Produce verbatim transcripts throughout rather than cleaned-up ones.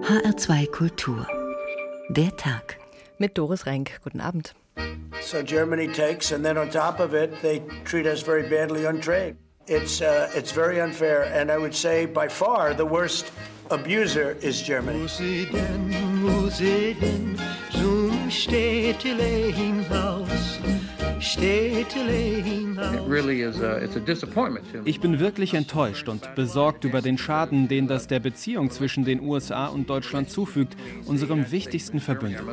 H R zwei Kultur. Der Tag. Mit Doris Renk. Guten Abend. So Germany takes, and then on top of it, they treat us very badly on trade. It's uh, it's very unfair, and I would say by far the worst abuser is Germany. Wo sie denn, wo sie denn zum Städtele hinaus, Städtele hinaus. It really is a, it's a disappointment to me. Ich bin wirklich enttäuscht und besorgt über den Schaden, den das der Beziehung zwischen den U S A und Deutschland zufügt, unserem wichtigsten Verbündeten.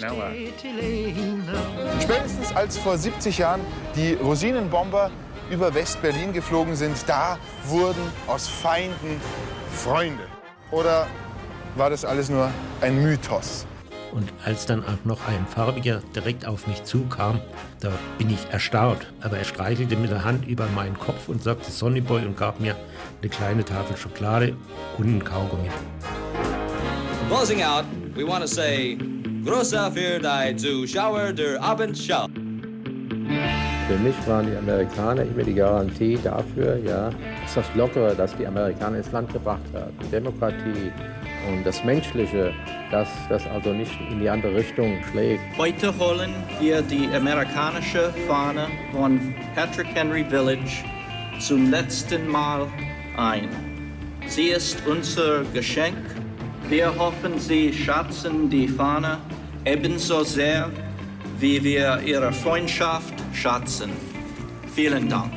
Spätestens als vor siebzig Jahren die Rosinenbomber über West-Berlin geflogen sind, da wurden aus Feinden Freunde. Oder war das alles nur ein Mythos? Und als dann auch noch ein Farbiger direkt auf mich zukam, da bin ich erstarrt. Aber er streichelte mit der Hand über meinen Kopf und sagte Sonnyboy und gab mir eine kleine Tafel Schokolade und einen Kaugummi. Closing out, we want to say, großer für die Zuschauer der Abendschau. Für mich waren die Amerikaner immer die Garantie dafür, ja, dass das Lockere, das die Amerikaner ins Land gebracht haben, die Demokratie und das Menschliche, dass das also nicht in die andere Richtung schlägt. Heute holen wir die amerikanische Fahne von Patrick Henry Village zum letzten Mal ein. Sie ist unser Geschenk. Wir hoffen, Sie schätzen die Fahne ebenso sehr, wie wir Ihre Freundschaft schätzen. Vielen Dank.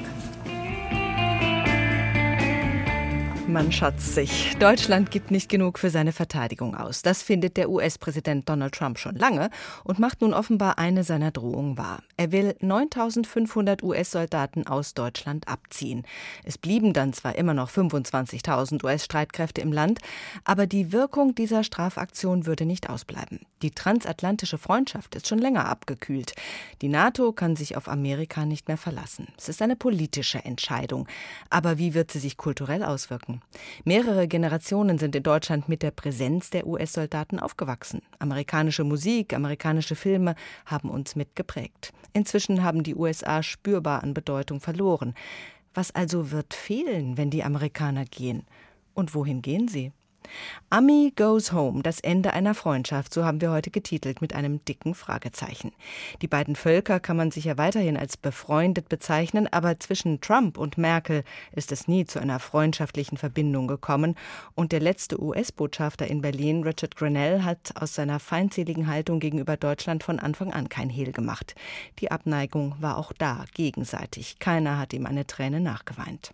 Man schätzt sich. Deutschland gibt nicht genug für seine Verteidigung aus. Das findet der U S-Präsident Donald Trump schon lange und macht nun offenbar eine seiner Drohungen wahr. Er will neuntausendfünfhundert U S-Soldaten aus Deutschland abziehen. Es blieben dann zwar immer noch fünfundzwanzigtausend U S-Streitkräfte im Land, aber die Wirkung dieser Strafaktion würde nicht ausbleiben. Die transatlantische Freundschaft ist schon länger abgekühlt. Die NATO kann sich auf Amerika nicht mehr verlassen. Es ist eine politische Entscheidung. Aber wie wird sie sich kulturell auswirken? Mehrere Generationen sind in Deutschland mit der Präsenz der U S-Soldaten aufgewachsen. Amerikanische Musik, amerikanische Filme haben uns mitgeprägt. Inzwischen haben die U S A spürbar an Bedeutung verloren. Was also wird fehlen, wenn die Amerikaner gehen? Und wohin gehen sie? Ami Goes Home, das Ende einer Freundschaft, so haben wir heute getitelt mit einem dicken Fragezeichen. Die beiden Völker kann man sicher weiterhin als befreundet bezeichnen, aber zwischen Trump und Merkel ist es nie zu einer freundschaftlichen Verbindung gekommen und der letzte U S-Botschafter in Berlin, Richard Grenell, hat aus seiner feindseligen Haltung gegenüber Deutschland von Anfang an kein Hehl gemacht. Die Abneigung war auch da, gegenseitig. Keiner hat ihm eine Träne nachgeweint.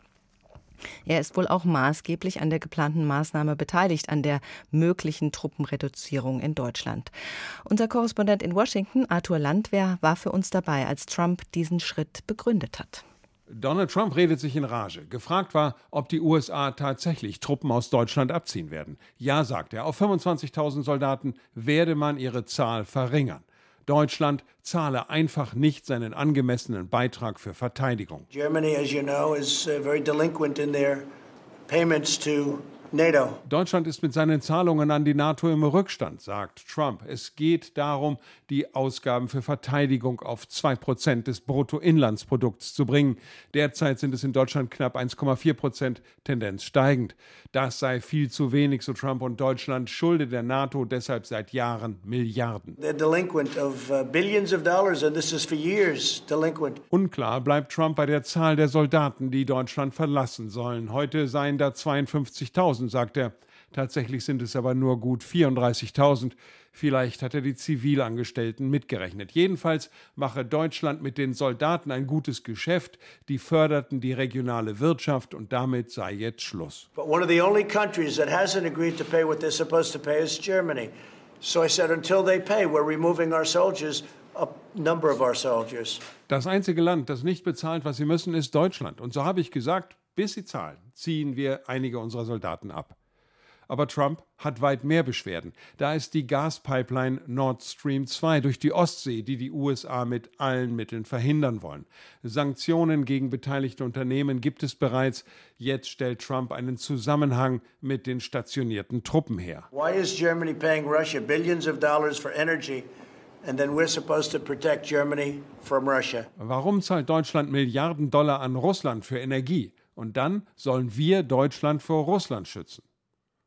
Er ist wohl auch maßgeblich an der geplanten Maßnahme beteiligt, an der möglichen Truppenreduzierung in Deutschland. Unser Korrespondent in Washington, Arthur Landwehr, war für uns dabei, als Trump diesen Schritt begründet hat. Donald Trump redet sich in Rage. Gefragt war, ob die U S A tatsächlich Truppen aus Deutschland abziehen werden. Ja, sagt er, auf fünfundzwanzigtausend Soldaten werde man ihre Zahl verringern. Deutschland zahle einfach nicht seinen angemessenen Beitrag für Verteidigung. Germany, as you know, is uh, very delinquent in their payments to NATO. Deutschland ist mit seinen Zahlungen an die NATO im Rückstand, sagt Trump. Es geht darum, die Ausgaben für Verteidigung auf zwei Prozent des Bruttoinlandsprodukts zu bringen. Derzeit sind es in Deutschland knapp eins Komma vier Prozent, Tendenz steigend. Das sei viel zu wenig, so Trump, und Deutschland schulde der NATO deshalb seit Jahren Milliarden. They're delinquent of uh, billions of dollars and this is for years delinquent. Unklar bleibt Trump bei der Zahl der Soldaten, die Deutschland verlassen sollen. Heute seien da zweiundfünfzigtausend, sagt er. Tatsächlich sind es aber nur gut vierunddreißigtausend. Vielleicht hat er die Zivilangestellten mitgerechnet. Jedenfalls mache Deutschland mit den Soldaten ein gutes Geschäft. Die förderten die regionale Wirtschaft und damit sei jetzt Schluss. But one of the only countries that hasn't agreed to pay what they're supposed to pay is Germany. So I said, until they pay, we're removing our soldiers, a number of our soldiers. Das einzige Land, das nicht bezahlt, was sie müssen, ist Deutschland. Und so habe ich gesagt, bis sie zahlen, ziehen wir einige unserer Soldaten ab. Aber Trump hat weit mehr Beschwerden. Da ist die Gaspipeline Nord Stream zwei durch die Ostsee, die die U S A mit allen Mitteln verhindern wollen. Sanktionen gegen beteiligte Unternehmen gibt es bereits. Jetzt stellt Trump einen Zusammenhang mit den stationierten Truppen her. Why is Germany paying Russia billions of dollars for energy and then we're supposed to protect Germany from Russia? Warum zahlt Deutschland Milliarden Dollar an Russland für Energie? Und dann sollen wir Deutschland vor Russland schützen?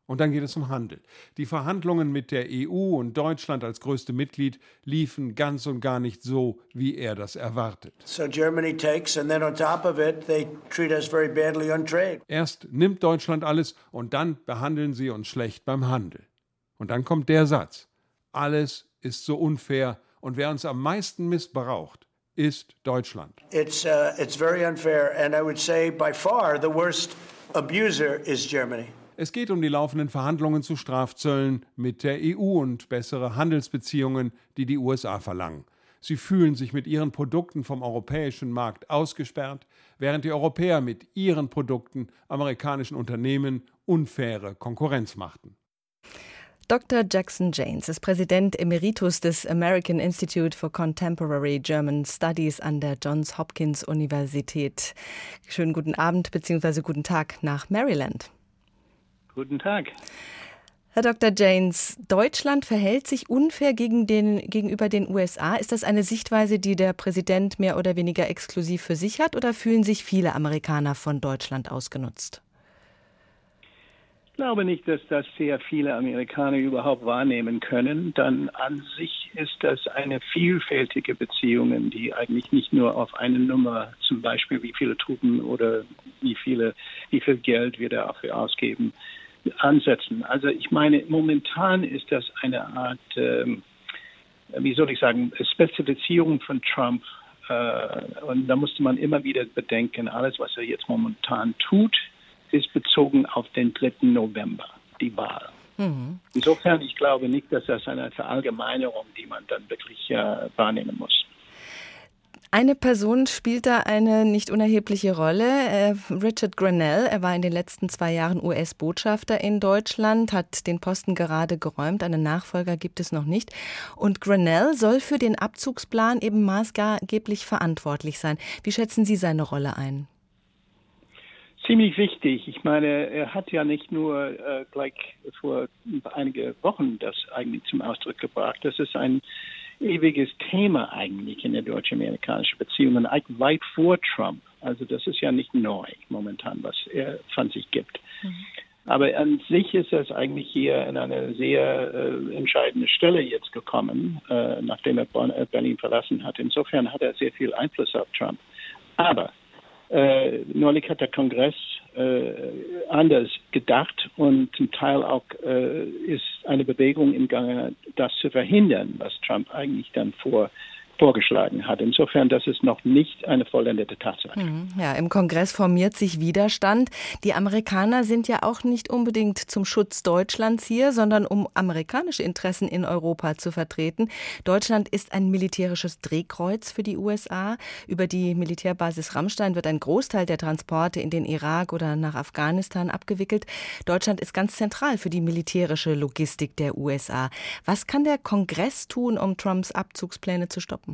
Und dann geht es um Handel. Die Verhandlungen mit der E U und Deutschland als größte Mitglied liefen ganz und gar nicht so, wie er das erwartet. So Germany takes and then on top of it they treat us very badly on trade. Erst nimmt Deutschland alles und dann behandeln sie uns schlecht beim Handel. Und dann kommt der Satz: Alles ist so unfair und wer uns am meisten missbraucht, ist Deutschland. It's uh, it's very unfair and I would say by far the worst abuser is Germany. Es geht um die laufenden Verhandlungen zu Strafzöllen mit der E U und bessere Handelsbeziehungen, die die U S A verlangen. Sie fühlen sich mit ihren Produkten vom europäischen Markt ausgesperrt, während die Europäer mit ihren Produkten amerikanischen Unternehmen unfaire Konkurrenz machten. Doktor Jackson Jaynes ist Präsident Emeritus des American Institute for Contemporary German Studies an der Johns Hopkins Universität. Schönen guten Abend bzw. guten Tag nach Maryland. Guten Tag. Herr Doktor Jaynes, Deutschland verhält sich unfair gegen den, gegenüber den U S A. Ist das eine Sichtweise, die der Präsident mehr oder weniger exklusiv für sich hat, oder fühlen sich viele Amerikaner von Deutschland ausgenutzt? Ich glaube nicht, dass das sehr viele Amerikaner überhaupt wahrnehmen können. Dann an sich ist das eine vielfältige Beziehung, die eigentlich nicht nur auf eine Nummer, zum Beispiel wie viele Truppen oder wie viele, wie viel Geld wir dafür ausgeben, ansetzen. Also ich meine, momentan ist das eine Art, ähm, wie soll ich sagen, Spezifizierung von Trump. Äh, und da musste man immer wieder bedenken, alles, was er jetzt momentan tut, ist bezogen auf den dritten November, die Wahl. Mhm. Insofern, ich glaube nicht, dass das eine Verallgemeinerung, die man dann wirklich äh, wahrnehmen muss. Eine Person spielt da eine nicht unerhebliche Rolle. Äh, Richard Grenell, er war in den letzten zwei Jahren U S-Botschafter in Deutschland, hat den Posten gerade geräumt. Einen Nachfolger gibt es noch nicht. Und Grenell soll für den Abzugsplan eben maßgeblich verantwortlich sein. Wie schätzen Sie seine Rolle ein? Ziemlich wichtig. Ich meine, er hat ja nicht nur äh, gleich vor einige Wochen das eigentlich zum Ausdruck gebracht. Das ist ein ewiges Thema eigentlich in der deutsch-amerikanischen Beziehungen, weit vor Trump. Also das ist ja nicht neu momentan, was er von sich gibt. Mhm. Aber an sich ist es eigentlich hier in eine sehr äh, entscheidende Stelle jetzt gekommen, äh, nachdem er Berlin verlassen hat. Insofern hat er sehr viel Einfluss auf Trump. Aber Äh, neulich hat der Kongress äh, anders gedacht und zum Teil auch äh, ist eine Bewegung im Gange, das zu verhindern, was Trump eigentlich dann vor vorgeschlagen hat. Insofern, das ist noch nicht eine vollendete Tatsache. Ja, im Kongress formiert sich Widerstand. Die Amerikaner sind ja auch nicht unbedingt zum Schutz Deutschlands hier, sondern um amerikanische Interessen in Europa zu vertreten. Deutschland ist ein militärisches Drehkreuz für die U S A. Über die Militärbasis Ramstein wird ein Großteil der Transporte in den Irak oder nach Afghanistan abgewickelt. Deutschland ist ganz zentral für die militärische Logistik der U S A. Was kann der Kongress tun, um Trumps Abzugspläne zu stoppen?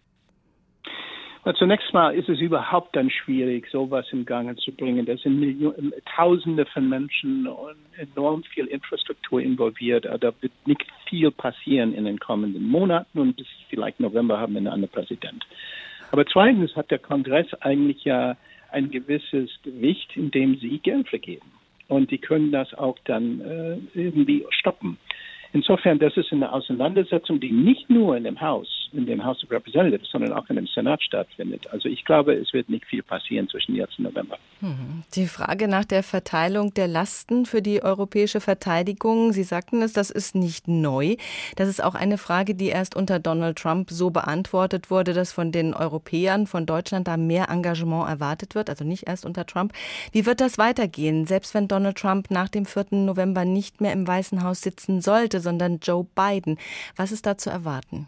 Zunächst mal ist es überhaupt dann schwierig, sowas in Gang zu bringen. Da sind Millionen, Tausende von Menschen und enorm viel Infrastruktur involviert. Da wird nicht viel passieren in den kommenden Monaten und bis vielleicht November haben wir einen anderen Präsident. Aber zweitens hat der Kongress eigentlich ja ein gewisses Gewicht, indem sie Geld vergeben. Und die können das auch dann äh, irgendwie stoppen. Insofern, das ist eine Auseinandersetzung, die nicht nur in dem Haus, in dem House of Representatives, sondern auch in dem Senat stattfindet. Also ich glaube, es wird nicht viel passieren zwischen jetzt und November. Die Frage nach der Verteilung der Lasten für die europäische Verteidigung, Sie sagten es, das ist nicht neu. Das ist auch eine Frage, die erst unter Donald Trump so beantwortet wurde, dass von den Europäern, von Deutschland da mehr Engagement erwartet wird, also nicht erst unter Trump. Wie wird das weitergehen, selbst wenn Donald Trump nach dem vierten November nicht mehr im Weißen Haus sitzen sollte, sondern Joe Biden? Was ist da zu erwarten?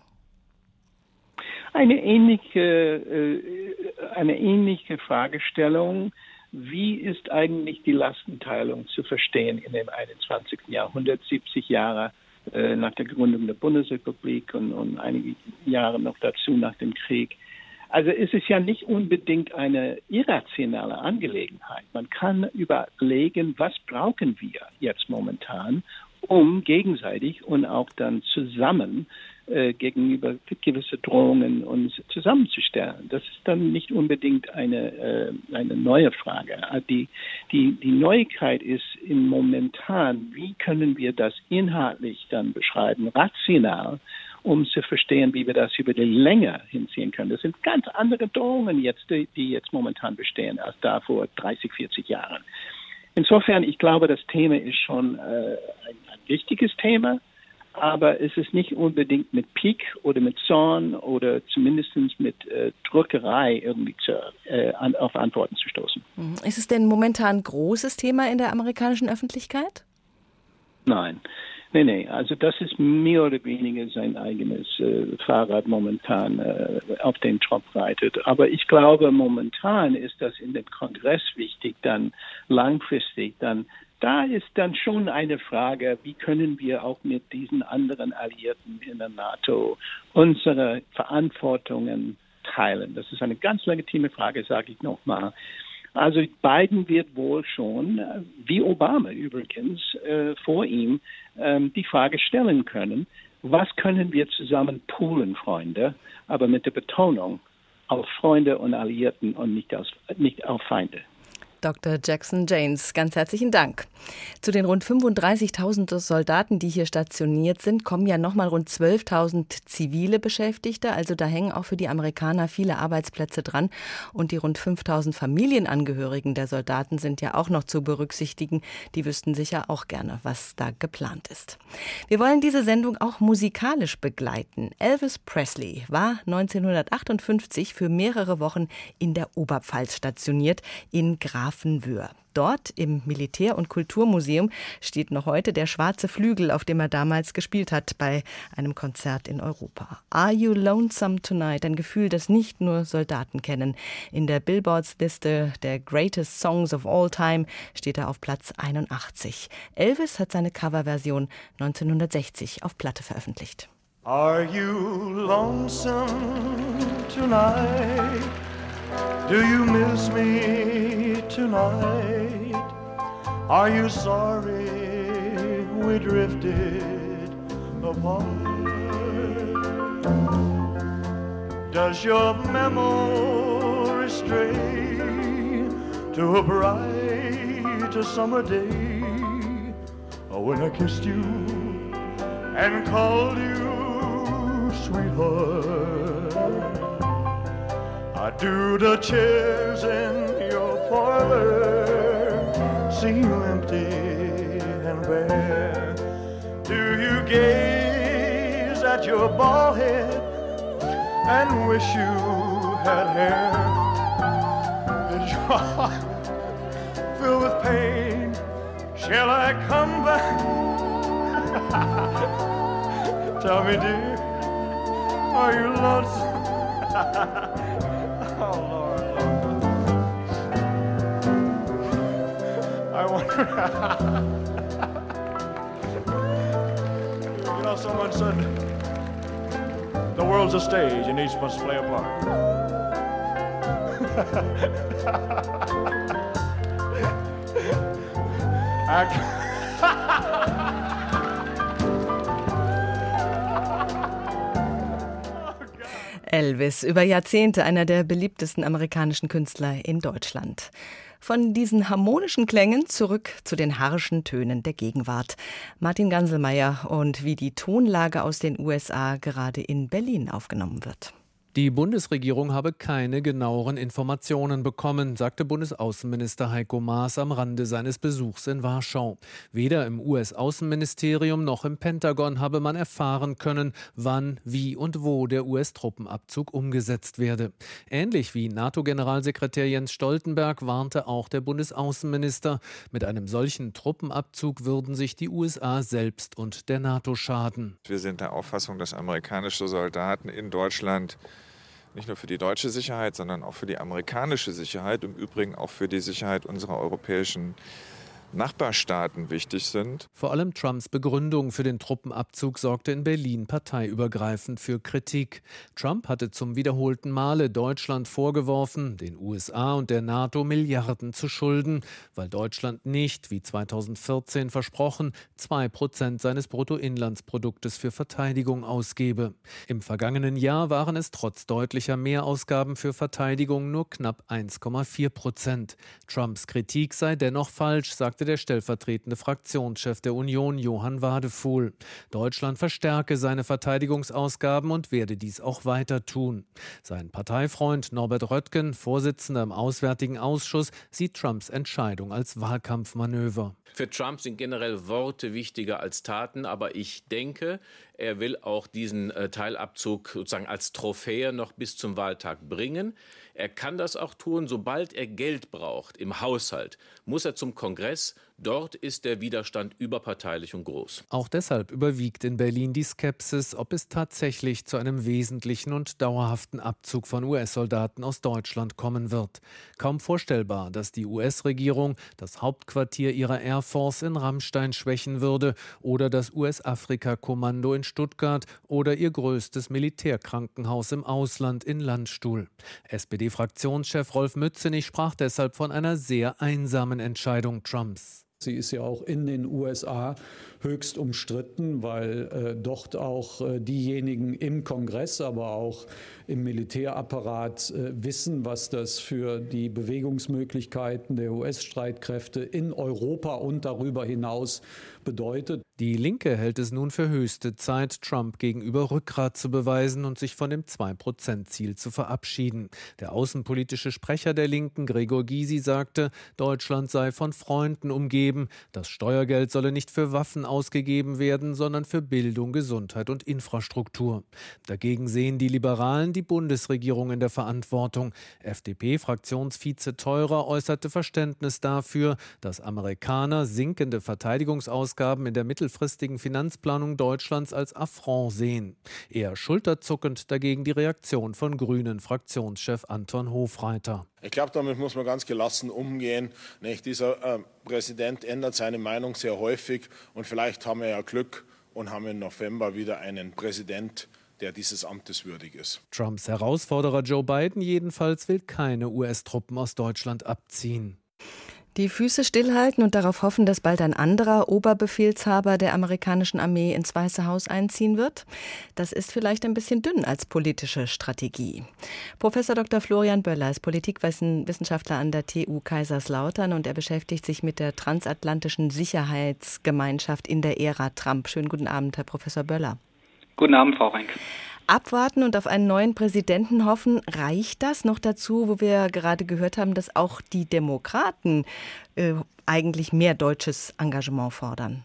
Eine ähnliche, eine ähnliche Fragestellung. Wie ist eigentlich die Lastenteilung zu verstehen in dem einundzwanzigsten Jahrhundert, siebzig Jahre nach der Gründung der Bundesrepublik und, und einige Jahre noch dazu nach dem Krieg? Also es ist ja nicht unbedingt eine irrationale Angelegenheit. Man kann überlegen, was brauchen wir jetzt momentan, um gegenseitig und auch dann zusammen äh, gegenüber gewisse Drohungen uns zusammenzustellen. Das ist dann nicht unbedingt eine, äh, eine neue Frage. Die, die, die Neuigkeit ist im momentan, wie können wir das inhaltlich dann beschreiben, rational, um zu verstehen, wie wir das über die Länge hinziehen können. Das sind ganz andere Drohungen jetzt, die, die jetzt momentan bestehen, als da vor dreißig, vierzig Jahren. Insofern, ich glaube, das Thema ist schon äh, ein, ein wichtiges Thema, aber es ist nicht unbedingt mit Pik oder mit Zorn oder zumindest mit äh, Drückerei irgendwie zu, äh, an, auf Antworten zu stoßen. Ist es denn momentan ein großes Thema in der amerikanischen Öffentlichkeit? Nein. Nee, nee, also das ist mehr oder weniger sein eigenes äh, Fahrrad momentan, äh, auf dem Trump reitet. Aber ich glaube, momentan ist das in dem Kongress wichtig, dann langfristig, dann da ist dann schon eine Frage, wie können wir auch mit diesen anderen Alliierten in der NATO unsere Verantwortungen teilen. Das ist eine ganz legitime Frage, sage ich nochmal. Also Biden wird wohl schon, wie Obama übrigens, äh, vor ihm ähm, die Frage stellen können, was können wir zusammen poolen, Freunde, aber mit der Betonung auf Freunde und Alliierten und nicht, aus, nicht auf Feinde. Doktor Jackson Janes, ganz herzlichen Dank. Zu den rund fünfunddreißigtausend Soldaten, die hier stationiert sind, kommen ja nochmal rund zwölftausend zivile Beschäftigte. Also da hängen auch für die Amerikaner viele Arbeitsplätze dran. Und die rund fünftausend Familienangehörigen der Soldaten sind ja auch noch zu berücksichtigen. Die wüssten sicher auch gerne, was da geplant ist. Wir wollen diese Sendung auch musikalisch begleiten. Elvis Presley war neunzehnhundertachtundfünfzig für mehrere Wochen in der Oberpfalz stationiert, in Grafenwöhr. Dort im Militär- und Kulturmuseum steht noch heute der schwarze Flügel, auf dem er damals gespielt hat bei einem Konzert in Europa. Are You Lonesome Tonight? Ein Gefühl, das nicht nur Soldaten kennen. In der Billboards-Liste der Greatest Songs of All Time steht er auf Platz einundachtzig. Elvis hat seine Coverversion neunzehnhundertsechzig auf Platte veröffentlicht. Are you lonesome tonight? Do you miss me tonight? Are you sorry we drifted apart? Does your memory stray to a bright summer day, or when I kissed you and called you sweetheart? Or do the chairs in your parlor seem empty and bare? Do you gaze at your bald head and wish you had hair? Is your heart filled with pain? Shall I come back? Tell me, dear, are you lonesome? Oh, Lord, Lord. I wonder. You know, someone said the world's a stage and each must play a part. I Elvis, über Jahrzehnte einer der beliebtesten amerikanischen Künstler in Deutschland. Von diesen harmonischen Klängen zurück zu den harschen Tönen der Gegenwart. Martin Ganselmeier und wie die Tonlage aus den U S A gerade in Berlin aufgenommen wird. Die Bundesregierung habe keine genaueren Informationen bekommen, sagte Bundesaußenminister Heiko Maas am Rande seines Besuchs in Warschau. Weder im U S-Außenministerium noch im Pentagon habe man erfahren können, wann, wie und wo der U S-Truppenabzug umgesetzt werde. Ähnlich wie NATO-Generalsekretär Jens Stoltenberg warnte auch der Bundesaußenminister. Mit einem solchen Truppenabzug würden sich die U S A selbst und der NATO schaden. Wir sind der Auffassung, dass amerikanische Soldaten in Deutschland nicht nur für die deutsche Sicherheit, sondern auch für die amerikanische Sicherheit, im Übrigen auch für die Sicherheit unserer europäischen Nachbarstaaten wichtig sind. Vor allem Trumps Begründung für den Truppenabzug sorgte in Berlin parteiübergreifend für Kritik. Trump hatte zum wiederholten Male Deutschland vorgeworfen, den U S A und der NATO Milliarden zu schulden, weil Deutschland nicht, wie zweitausendvierzehn versprochen, zwei Prozent seines Bruttoinlandsproduktes für Verteidigung ausgebe. Im vergangenen Jahr waren es trotz deutlicher Mehrausgaben für Verteidigung nur knapp eins Komma vier Prozent. Trumps Kritik sei dennoch falsch, sagte der stellvertretende Fraktionschef der Union, Johann Wadefuhl. Deutschland verstärke seine Verteidigungsausgaben und werde dies auch weiter tun. Sein Parteifreund Norbert Röttgen, Vorsitzender im Auswärtigen Ausschuss, sieht Trumps Entscheidung als Wahlkampfmanöver. Für Trump sind generell Worte wichtiger als Taten, aber ich denke, er will auch diesen äh, Teilabzug sozusagen als Trophäe noch bis zum Wahltag bringen. Er kann das auch tun, sobald er Geld braucht im Haushalt, muss er zum Kongress. Dort ist der Widerstand überparteilich und groß. Auch deshalb überwiegt in Berlin die Skepsis, ob es tatsächlich zu einem wesentlichen und dauerhaften Abzug von U S-Soldaten aus Deutschland kommen wird. Kaum vorstellbar, dass die U S-Regierung das Hauptquartier ihrer Air Force in Ramstein schwächen würde oder das U S-Afrika-Kommando in Stuttgart oder ihr größtes Militärkrankenhaus im Ausland in Landstuhl. S P D-Fraktionschef Rolf Mützenich sprach deshalb von einer sehr einsamen Entscheidung Trumps. Sie ist ja auch in den U S A höchst umstritten, weil äh, dort auch äh, diejenigen im Kongress, aber auch im Militärapparat äh, wissen, was das für die Bewegungsmöglichkeiten der U S-Streitkräfte in Europa und darüber hinaus bedeutet. Die Linke hält es nun für höchste Zeit, Trump gegenüber Rückgrat zu beweisen und sich von dem zwei Prozent Ziel zu verabschieden. Der außenpolitische Sprecher der Linken, Gregor Gysi, sagte, Deutschland sei von Freunden umgeben. Das Steuergeld solle nicht für Waffen ausgegeben werden, sondern für Bildung, Gesundheit und Infrastruktur. Dagegen sehen die Liberalen die Bundesregierung in der Verantwortung. F D P-Fraktionsvize Theurer äußerte Verständnis dafür, dass Amerikaner sinkende Verteidigungsausgaben in der mittelfristigen Finanzplanung Deutschlands als Affront sehen. Eher schulterzuckend dagegen die Reaktion von Grünen-Fraktionschef Anton Hofreiter. Ich glaube, damit muss man ganz gelassen umgehen. Nicht? Dieser äh, Präsident ändert seine Meinung sehr häufig und vielleicht haben wir ja Glück und haben im November wieder einen Präsident, der dieses Amtes würdig ist. Trumps Herausforderer Joe Biden jedenfalls will keine U S-Truppen aus Deutschland abziehen. Die Füße stillhalten und darauf hoffen, dass bald ein anderer Oberbefehlshaber der amerikanischen Armee ins Weiße Haus einziehen wird, das ist vielleicht ein bisschen dünn als politische Strategie. Professor Doktor Florian Böller ist Politikwissenschaftler an der T U Kaiserslautern und er beschäftigt sich mit der transatlantischen Sicherheitsgemeinschaft in der Ära Trump. Schönen guten Abend, Herr Professor Böller. Guten Abend, Frau Renk. Abwarten und auf einen neuen Präsidenten hoffen, reicht das noch dazu, wo wir gerade gehört haben, dass auch die Demokraten äh, eigentlich mehr deutsches Engagement fordern?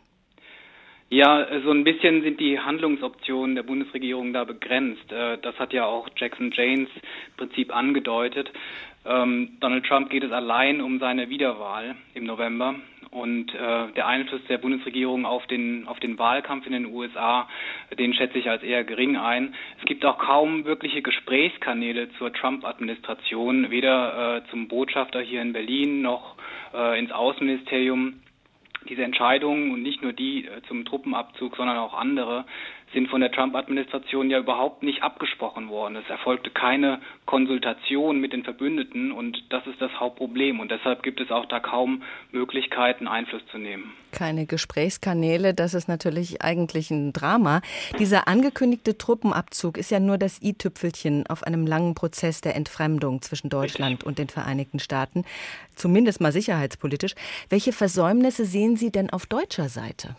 Ja, so ein bisschen sind die Handlungsoptionen der Bundesregierung da begrenzt. Das hat ja auch Jackson Janes im Prinzip angedeutet. Donald Trump geht es allein um seine Wiederwahl im November. Und äh, der Einfluss der Bundesregierung auf den auf den Wahlkampf in den U S A, den schätze ich als eher gering ein. Es gibt auch kaum wirkliche Gesprächskanäle zur Trump-Administration, weder äh, zum Botschafter hier in Berlin noch äh, ins Außenministerium. Diese Entscheidungen und nicht nur die äh, zum Truppenabzug, sondern auch andere sind von der Trump-Administration ja überhaupt nicht abgesprochen worden. Es erfolgte keine Konsultation mit den Verbündeten und das ist das Hauptproblem. Und deshalb gibt es auch da kaum Möglichkeiten, Einfluss zu nehmen. Keine Gesprächskanäle, das ist natürlich eigentlich ein Drama. Dieser angekündigte Truppenabzug ist ja nur das i-Tüpfelchen auf einem langen Prozess der Entfremdung zwischen Deutschland und den Vereinigten Staaten, zumindest mal sicherheitspolitisch. Welche Versäumnisse sehen Sie denn auf deutscher Seite?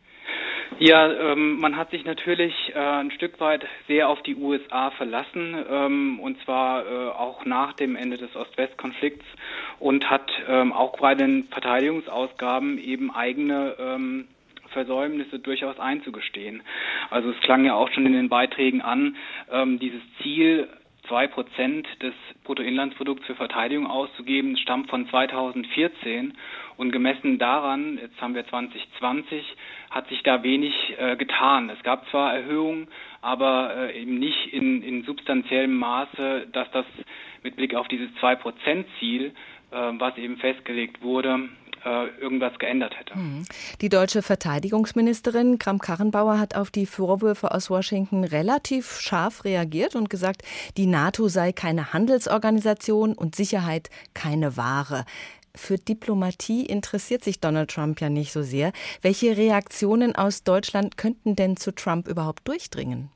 Ja, ähm, man hat sich natürlich äh, ein Stück weit sehr auf die U S A verlassen, ähm, und zwar äh, auch nach dem Ende des Ost-West-Konflikts und hat ähm, auch bei den Verteidigungsausgaben eben eigene ähm, Versäumnisse durchaus einzugestehen. Also es klang ja auch schon in den Beiträgen an, ähm, dieses Ziel, zwei Prozent des Bruttoinlandsprodukts für Verteidigung auszugeben, stammt von zweitausendvierzehn und gemessen daran, jetzt haben wir zwanzig zwanzig, hat sich da wenig äh, getan. Es gab zwar Erhöhungen, aber äh, eben nicht in, in substanziellem Maße, dass das mit Blick auf dieses zwei Prozent Ziel äh, was eben festgelegt wurde, irgendwas geändert hätte. Die deutsche Verteidigungsministerin Kramp-Karrenbauer hat auf die Vorwürfe aus Washington relativ scharf reagiert und gesagt, die NATO sei keine Handelsorganisation und Sicherheit keine Ware. Für Diplomatie interessiert sich Donald Trump ja nicht so sehr. Welche Reaktionen aus Deutschland könnten denn zu Trump überhaupt durchdringen?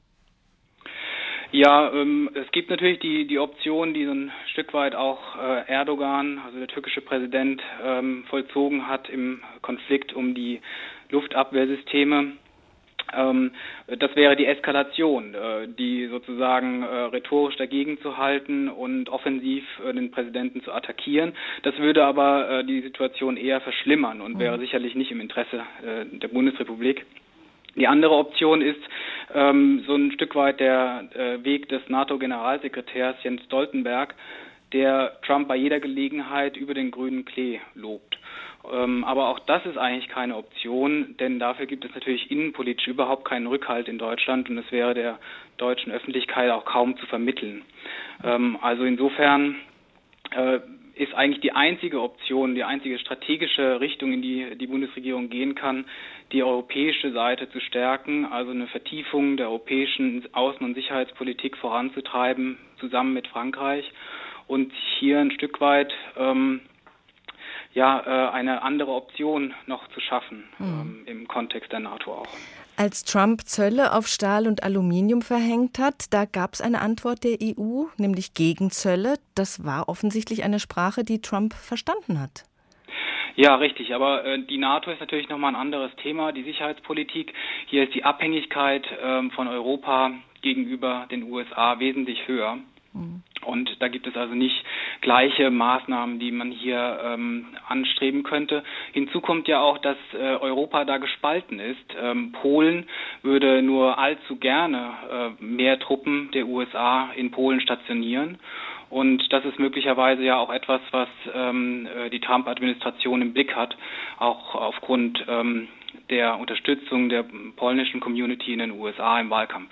Ja, ähm, es gibt natürlich die, die Option, die so ein Stück weit auch äh, Erdogan, also der türkische Präsident, ähm, vollzogen hat im Konflikt um die Luftabwehrsysteme. Ähm, das wäre die Eskalation, äh, die sozusagen äh, rhetorisch dagegen zu halten und offensiv äh, den Präsidenten zu attackieren. Das würde aber äh, die Situation eher verschlimmern und wäre sicherlich nicht im Interesse äh, der Bundesrepublik. Die andere Option ist ähm, so ein Stück weit der äh, Weg des NATO-Generalsekretärs Jens Stoltenberg, der Trump bei jeder Gelegenheit über den grünen Klee lobt. Ähm, aber auch das ist eigentlich keine Option, denn dafür gibt es natürlich innenpolitisch überhaupt keinen Rückhalt in Deutschland und es wäre der deutschen Öffentlichkeit auch kaum zu vermitteln. Ähm, also insofern äh, ist eigentlich die einzige Option, die einzige strategische Richtung, in die die Bundesregierung gehen kann, die europäische Seite zu stärken, also eine Vertiefung der europäischen Außen- und Sicherheitspolitik voranzutreiben, zusammen mit Frankreich und hier ein Stück weit ähm, ja, äh, eine andere Option noch zu schaffen, mhm. ähm, im Kontext der NATO auch. Als Trump Zölle auf Stahl und Aluminium verhängt hat, da gab es eine Antwort der E U, nämlich Gegenzölle. Das war offensichtlich eine Sprache, die Trump verstanden hat. Ja, richtig. Aber äh, die NATO ist natürlich nochmal ein anderes Thema, die Sicherheitspolitik. Hier ist die Abhängigkeit ähm, von Europa gegenüber den U S A wesentlich höher. Mhm. Und da gibt es also nicht gleiche Maßnahmen, die man hier ähm, anstreben könnte. Hinzu kommt ja auch, dass äh, Europa da gespalten ist. Ähm, Polen würde nur allzu gerne äh, mehr Truppen der U S A in Polen stationieren. Und das ist möglicherweise ja auch etwas, was ähm, die Trump-Administration im Blick hat, auch aufgrund ähm, der Unterstützung der polnischen Community in den U S A im Wahlkampf.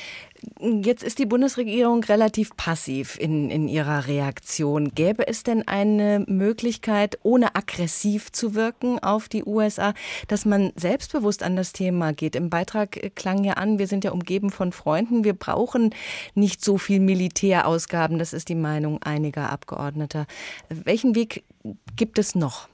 Jetzt ist die Bundesregierung relativ passiv in, in ihrer Reaktion. Gäbe es denn eine Möglichkeit, ohne aggressiv zu wirken auf die U S A, dass man selbstbewusst an das Thema geht? Im Beitrag klang ja an, wir sind ja umgeben von Freunden, wir brauchen nicht so viel Militärausgaben, das ist die Meinung einiger Abgeordneter. Welchen Weg gibt es noch?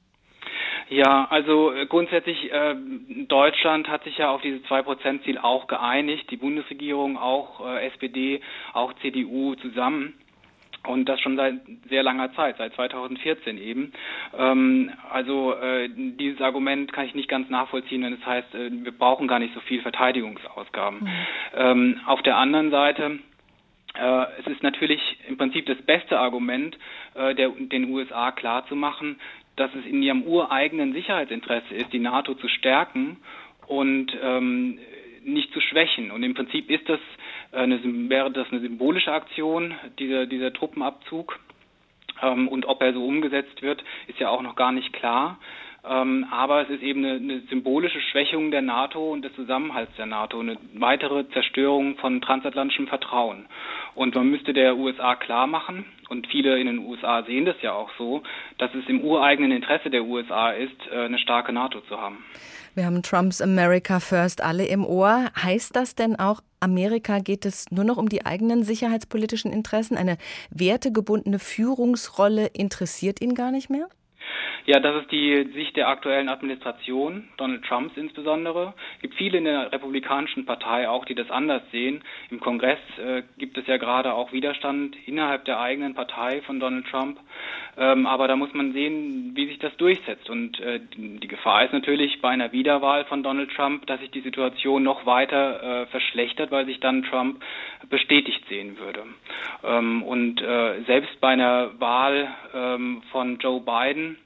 Ja, also grundsätzlich äh, Deutschland hat sich ja auf dieses zwei Prozent Ziel auch geeinigt, die Bundesregierung, auch äh, S P D, auch C D U zusammen. Und das schon seit sehr langer Zeit, seit zweitausendvierzehn eben. Ähm, also äh, dieses Argument kann ich nicht ganz nachvollziehen, wenn es heißt, äh, wir brauchen gar nicht so viel Verteidigungsausgaben. Mhm. Ähm, auf der anderen Seite, äh, es ist natürlich im Prinzip das beste Argument, äh, der, den U S A klarzumachen, dass es in ihrem ureigenen Sicherheitsinteresse ist, die NATO zu stärken und ähm, nicht zu schwächen. Und im Prinzip ist das eine, wäre das eine symbolische Aktion, dieser, dieser Truppenabzug. Ähm, und ob er so umgesetzt wird, ist ja auch noch gar nicht klar. Ähm, aber es ist eben eine, eine symbolische Schwächung der NATO und des Zusammenhalts der NATO, eine weitere Zerstörung von transatlantischem Vertrauen. Und man müsste der U S A klar machen, und viele in den U S A sehen das ja auch so, dass es im ureigenen Interesse der U S A ist, eine starke NATO zu haben. Wir haben Trumps America First alle im Ohr. Heißt das denn auch, Amerika geht es nur noch um die eigenen sicherheitspolitischen Interessen? Eine wertegebundene Führungsrolle interessiert ihn gar nicht mehr? Ja, das ist die Sicht der aktuellen Administration, Donald Trumps insbesondere. Es gibt viele in der Republikanischen Partei auch, die das anders sehen. Im Kongress äh, gibt es ja gerade auch Widerstand innerhalb der eigenen Partei von Donald Trump. Ähm, aber da muss man sehen, wie sich das durchsetzt. Und äh, die Gefahr ist natürlich bei einer Wiederwahl von Donald Trump, dass sich die Situation noch weiter äh, verschlechtert, weil sich dann Trump bestätigt sehen würde. Ähm, und äh, selbst bei einer Wahl ähm, von Joe Biden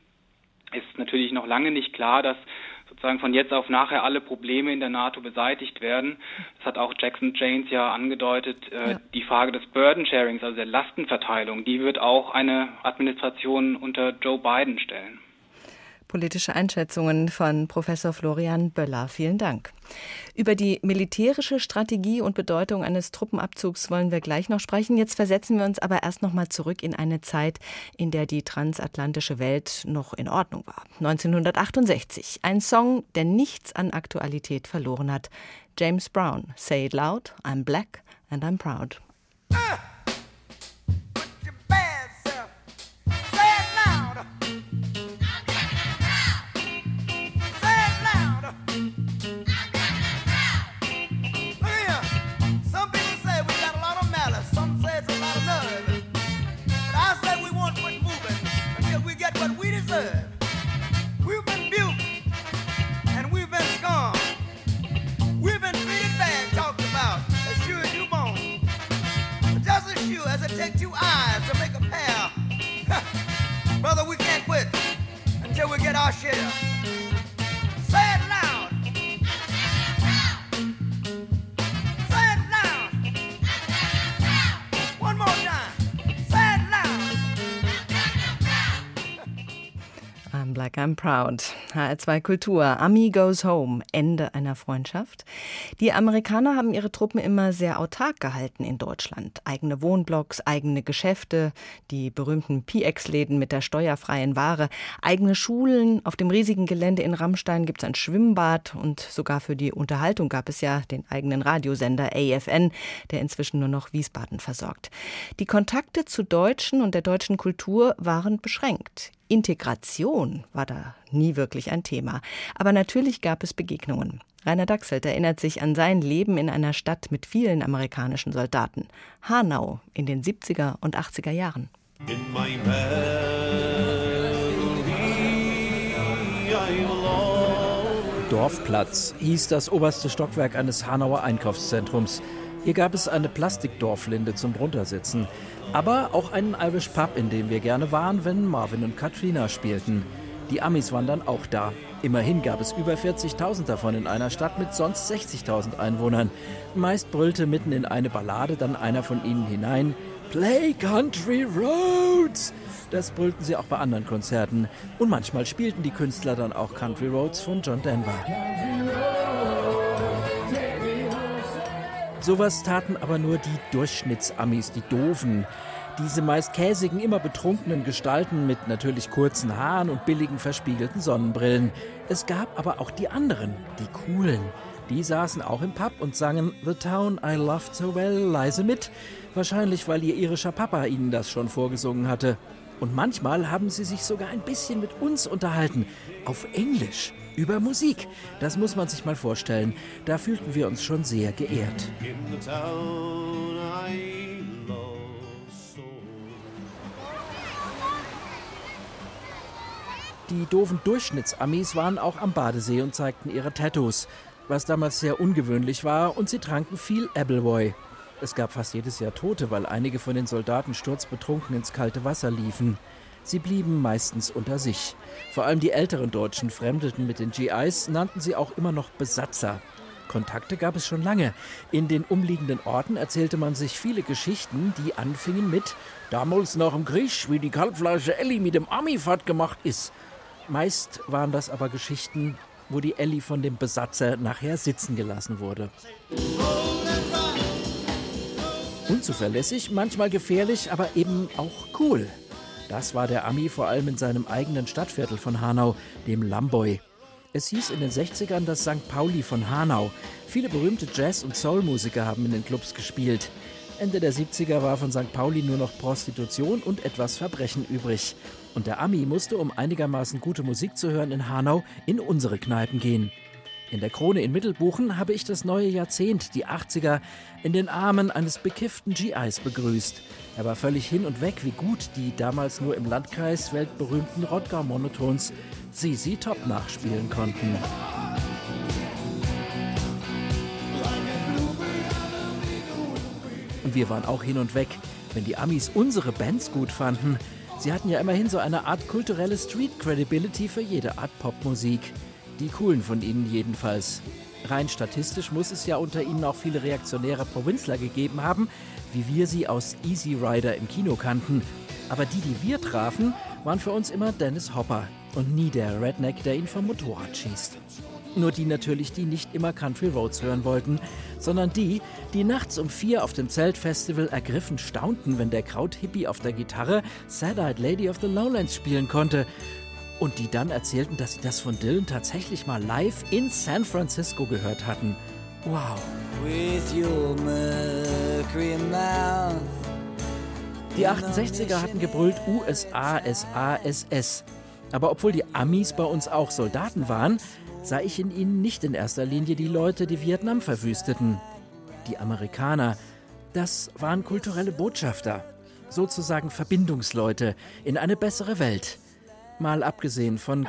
ist natürlich noch lange nicht klar, dass sozusagen von jetzt auf nachher alle Probleme in der NATO beseitigt werden. Das hat auch Jackson Janes ja angedeutet. Äh, ja. Die Frage des Burden Sharings, also der Lastenverteilung, die wird auch eine Administration unter Joe Biden stellen. Politische Einschätzungen von Professor Florian Böller. Vielen Dank. Über die militärische Strategie und Bedeutung eines Truppenabzugs wollen wir gleich noch sprechen. Jetzt versetzen wir uns aber erst noch mal zurück in eine Zeit, in der die transatlantische Welt noch in Ordnung war. neunzehnhundertachtundsechzig. Ein Song, der nichts an Aktualität verloren hat. James Brown, Say It Loud, I'm Black and I'm Proud. We've been buked and we've been scorned. We've been treated bad, talked about as sure as you born. Just as sure as it takes two eyes to make a pair. Brother, we can't quit until we get our share. Say it loud. Say it loud. One more time. Say it loud. I'm Black, I'm Proud. H R zwei Kultur. Ami goes home. Ende einer Freundschaft. Die Amerikaner haben ihre Truppen immer sehr autark gehalten in Deutschland. Eigene Wohnblocks, eigene Geschäfte, die berühmten P X-Läden mit der steuerfreien Ware, eigene Schulen. Auf dem riesigen Gelände in Rammstein gibt es ein Schwimmbad und sogar für die Unterhaltung gab es ja den eigenen Radiosender A F N, der inzwischen nur noch Wiesbaden versorgt. Die Kontakte zu Deutschen und der deutschen Kultur waren beschränkt. Integration war da nie wirklich ein Thema. Aber natürlich gab es Begegnungen. Rainer Dachselt erinnert sich an sein Leben in einer Stadt mit vielen amerikanischen Soldaten. Hanau in den siebziger und achtziger Jahren. In my Dorfplatz hieß das oberste Stockwerk eines Hanauer Einkaufszentrums. Hier gab es eine Plastikdorflinde zum Druntersitzen. Aber auch einen Irish Pub, in dem wir gerne waren, wenn Marvin und Katrina spielten. Die Amis waren dann auch da. Immerhin gab es über vierzigtausend davon in einer Stadt mit sonst sechzigtausend Einwohnern. Meist brüllte mitten in eine Ballade dann einer von ihnen hinein: Play Country Roads! Das brüllten sie auch bei anderen Konzerten. Und manchmal spielten die Künstler dann auch Country Roads von John Denver. Sowas taten aber nur die Durchschnittsamis, die Doofen. Diese meist käsigen, immer betrunkenen Gestalten mit natürlich kurzen Haaren und billigen verspiegelten Sonnenbrillen. Es gab aber auch die anderen, die Coolen. Die saßen auch im Pub und sangen The Town I Loved So Well leise mit. Wahrscheinlich, weil ihr irischer Papa ihnen das schon vorgesungen hatte. Und manchmal haben sie sich sogar ein bisschen mit uns unterhalten. Auf Englisch. Über Musik. Das muss man sich mal vorstellen. Da fühlten wir uns schon sehr geehrt. Die doofen Durchschnittsamis waren auch am Badesee und zeigten ihre Tattoos, was damals sehr ungewöhnlich war, und sie tranken viel Appleboy. Es gab fast jedes Jahr Tote, weil einige von den Soldaten sturzbetrunken ins kalte Wasser liefen. Sie blieben meistens unter sich. Vor allem die älteren Deutschen fremdelten mit den G Is, nannten sie auch immer noch Besatzer. Kontakte gab es schon lange. In den umliegenden Orten erzählte man sich viele Geschichten, die anfingen mit damals nach dem Krieg, wie die Kalbfleische Elli mit dem Ami fortgemacht ist. Meist waren das aber Geschichten, wo die Elli von dem Besatzer nachher sitzen gelassen wurde. Unzuverlässig, manchmal gefährlich, aber eben auch cool. Das war der Ami vor allem in seinem eigenen Stadtviertel von Hanau, dem Lamboy. Es hieß in den sechzigern das Sankt Pauli von Hanau. Viele berühmte Jazz- und Soul-Musiker haben in den Clubs gespielt. Ende der siebziger war von Sankt Pauli nur noch Prostitution und etwas Verbrechen übrig. Und der Ami musste, um einigermaßen gute Musik zu hören in Hanau, in unsere Kneipen gehen. In der Krone in Mittelbuchen habe ich das neue Jahrzehnt, die achtziger, in den Armen eines bekifften G Is begrüßt. Er war völlig hin und weg, wie gut die damals nur im Landkreis weltberühmten Rodger-Monotons Z Z Top nachspielen konnten. Und wir waren auch hin und weg, wenn die Amis unsere Bands gut fanden. Sie hatten ja immerhin so eine Art kulturelle Street-Credibility für jede Art Popmusik. Die coolen von ihnen jedenfalls. Rein statistisch muss es ja unter ihnen auch viele reaktionäre Provinzler gegeben haben, wie wir sie aus Easy Rider im Kino kannten. Aber die, die wir trafen, waren für uns immer Dennis Hopper und nie der Redneck, der ihn vom Motorrad schießt. Nur die natürlich, die nicht immer Country Roads hören wollten, sondern die, die nachts um vier auf dem Zeltfestival ergriffen staunten, wenn der Krauthippie auf der Gitarre Sad-Eyed Lady of the Lowlands spielen konnte. Und die dann erzählten, dass sie das von Dylan tatsächlich mal live in San Francisco gehört hatten. Wow. With your mercury mouth. Die achtundsechziger hatten gebrüllt U S A, S A, S S. Aber obwohl die Amis bei uns auch Soldaten waren, sah ich in ihnen nicht in erster Linie die Leute, die Vietnam verwüsteten. Die Amerikaner, das waren kulturelle Botschafter, sozusagen Verbindungsleute in eine bessere Welt. Mal abgesehen von...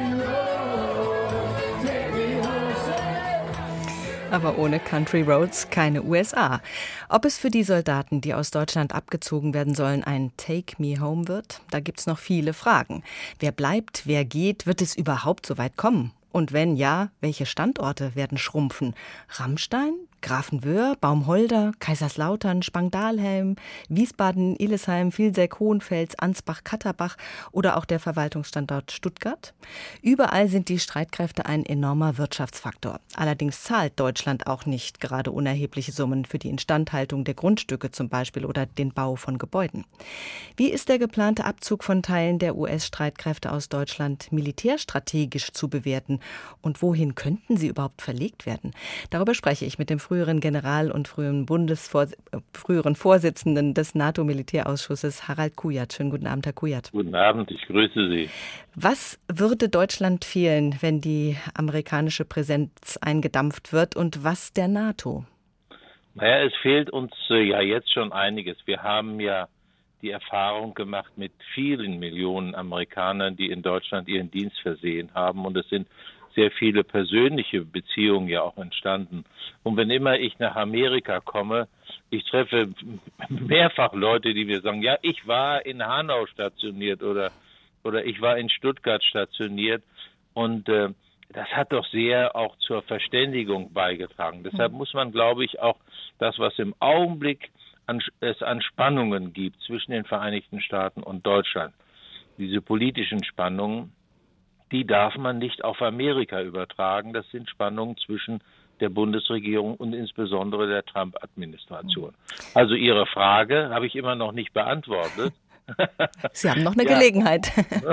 Aber ohne Country Roads keine U S A. Ob es für die Soldaten, die aus Deutschland abgezogen werden sollen, ein Take Me Home wird? Da gibt's noch viele Fragen. Wer bleibt, wer geht? Wird es überhaupt so weit kommen? Und wenn ja, welche Standorte werden schrumpfen? Rammstein? Grafenwöhr, Baumholder, Kaiserslautern, Spangdahlhelm, Wiesbaden, Illesheim, Vilseck, Hohenfels, Ansbach, Katterbach oder auch der Verwaltungsstandort Stuttgart. Überall sind die Streitkräfte ein enormer Wirtschaftsfaktor. Allerdings zahlt Deutschland auch nicht gerade unerhebliche Summen für die Instandhaltung der Grundstücke zum Beispiel oder den Bau von Gebäuden. Wie ist der geplante Abzug von Teilen der U S-Streitkräfte aus Deutschland militärstrategisch zu bewerten? Und wohin könnten sie überhaupt verlegt werden? Darüber spreche ich mit dem früheren General und früheren, Bundesvors- äh, früheren Vorsitzenden des NATO-Militärausschusses, Harald Kujat. Schönen guten Abend, Herr Kujat. Guten Abend, ich grüße Sie. Was würde Deutschland fehlen, wenn die amerikanische Präsenz eingedampft wird, und was der NATO? Naja, es fehlt uns äh, ja jetzt schon einiges. Wir haben ja die Erfahrung gemacht mit vielen Millionen Amerikanern, die in Deutschland ihren Dienst versehen haben, und es sind sehr viele persönliche Beziehungen ja auch entstanden. Und wenn immer ich nach Amerika komme, ich treffe mehrfach Leute, die mir sagen, ja, ich war in Hanau stationiert oder oder ich war in Stuttgart stationiert, und äh, das hat doch sehr auch zur Verständigung beigetragen. Deshalb muss man, glaube ich, auch das, was im Augenblick an, es an Spannungen gibt zwischen den Vereinigten Staaten und Deutschland, diese politischen Spannungen, die darf man nicht auf Amerika übertragen. Das sind Spannungen zwischen der Bundesregierung und insbesondere der Trump-Administration. Also Ihre Frage habe ich immer noch nicht beantwortet. Sie haben noch eine ja. Gelegenheit.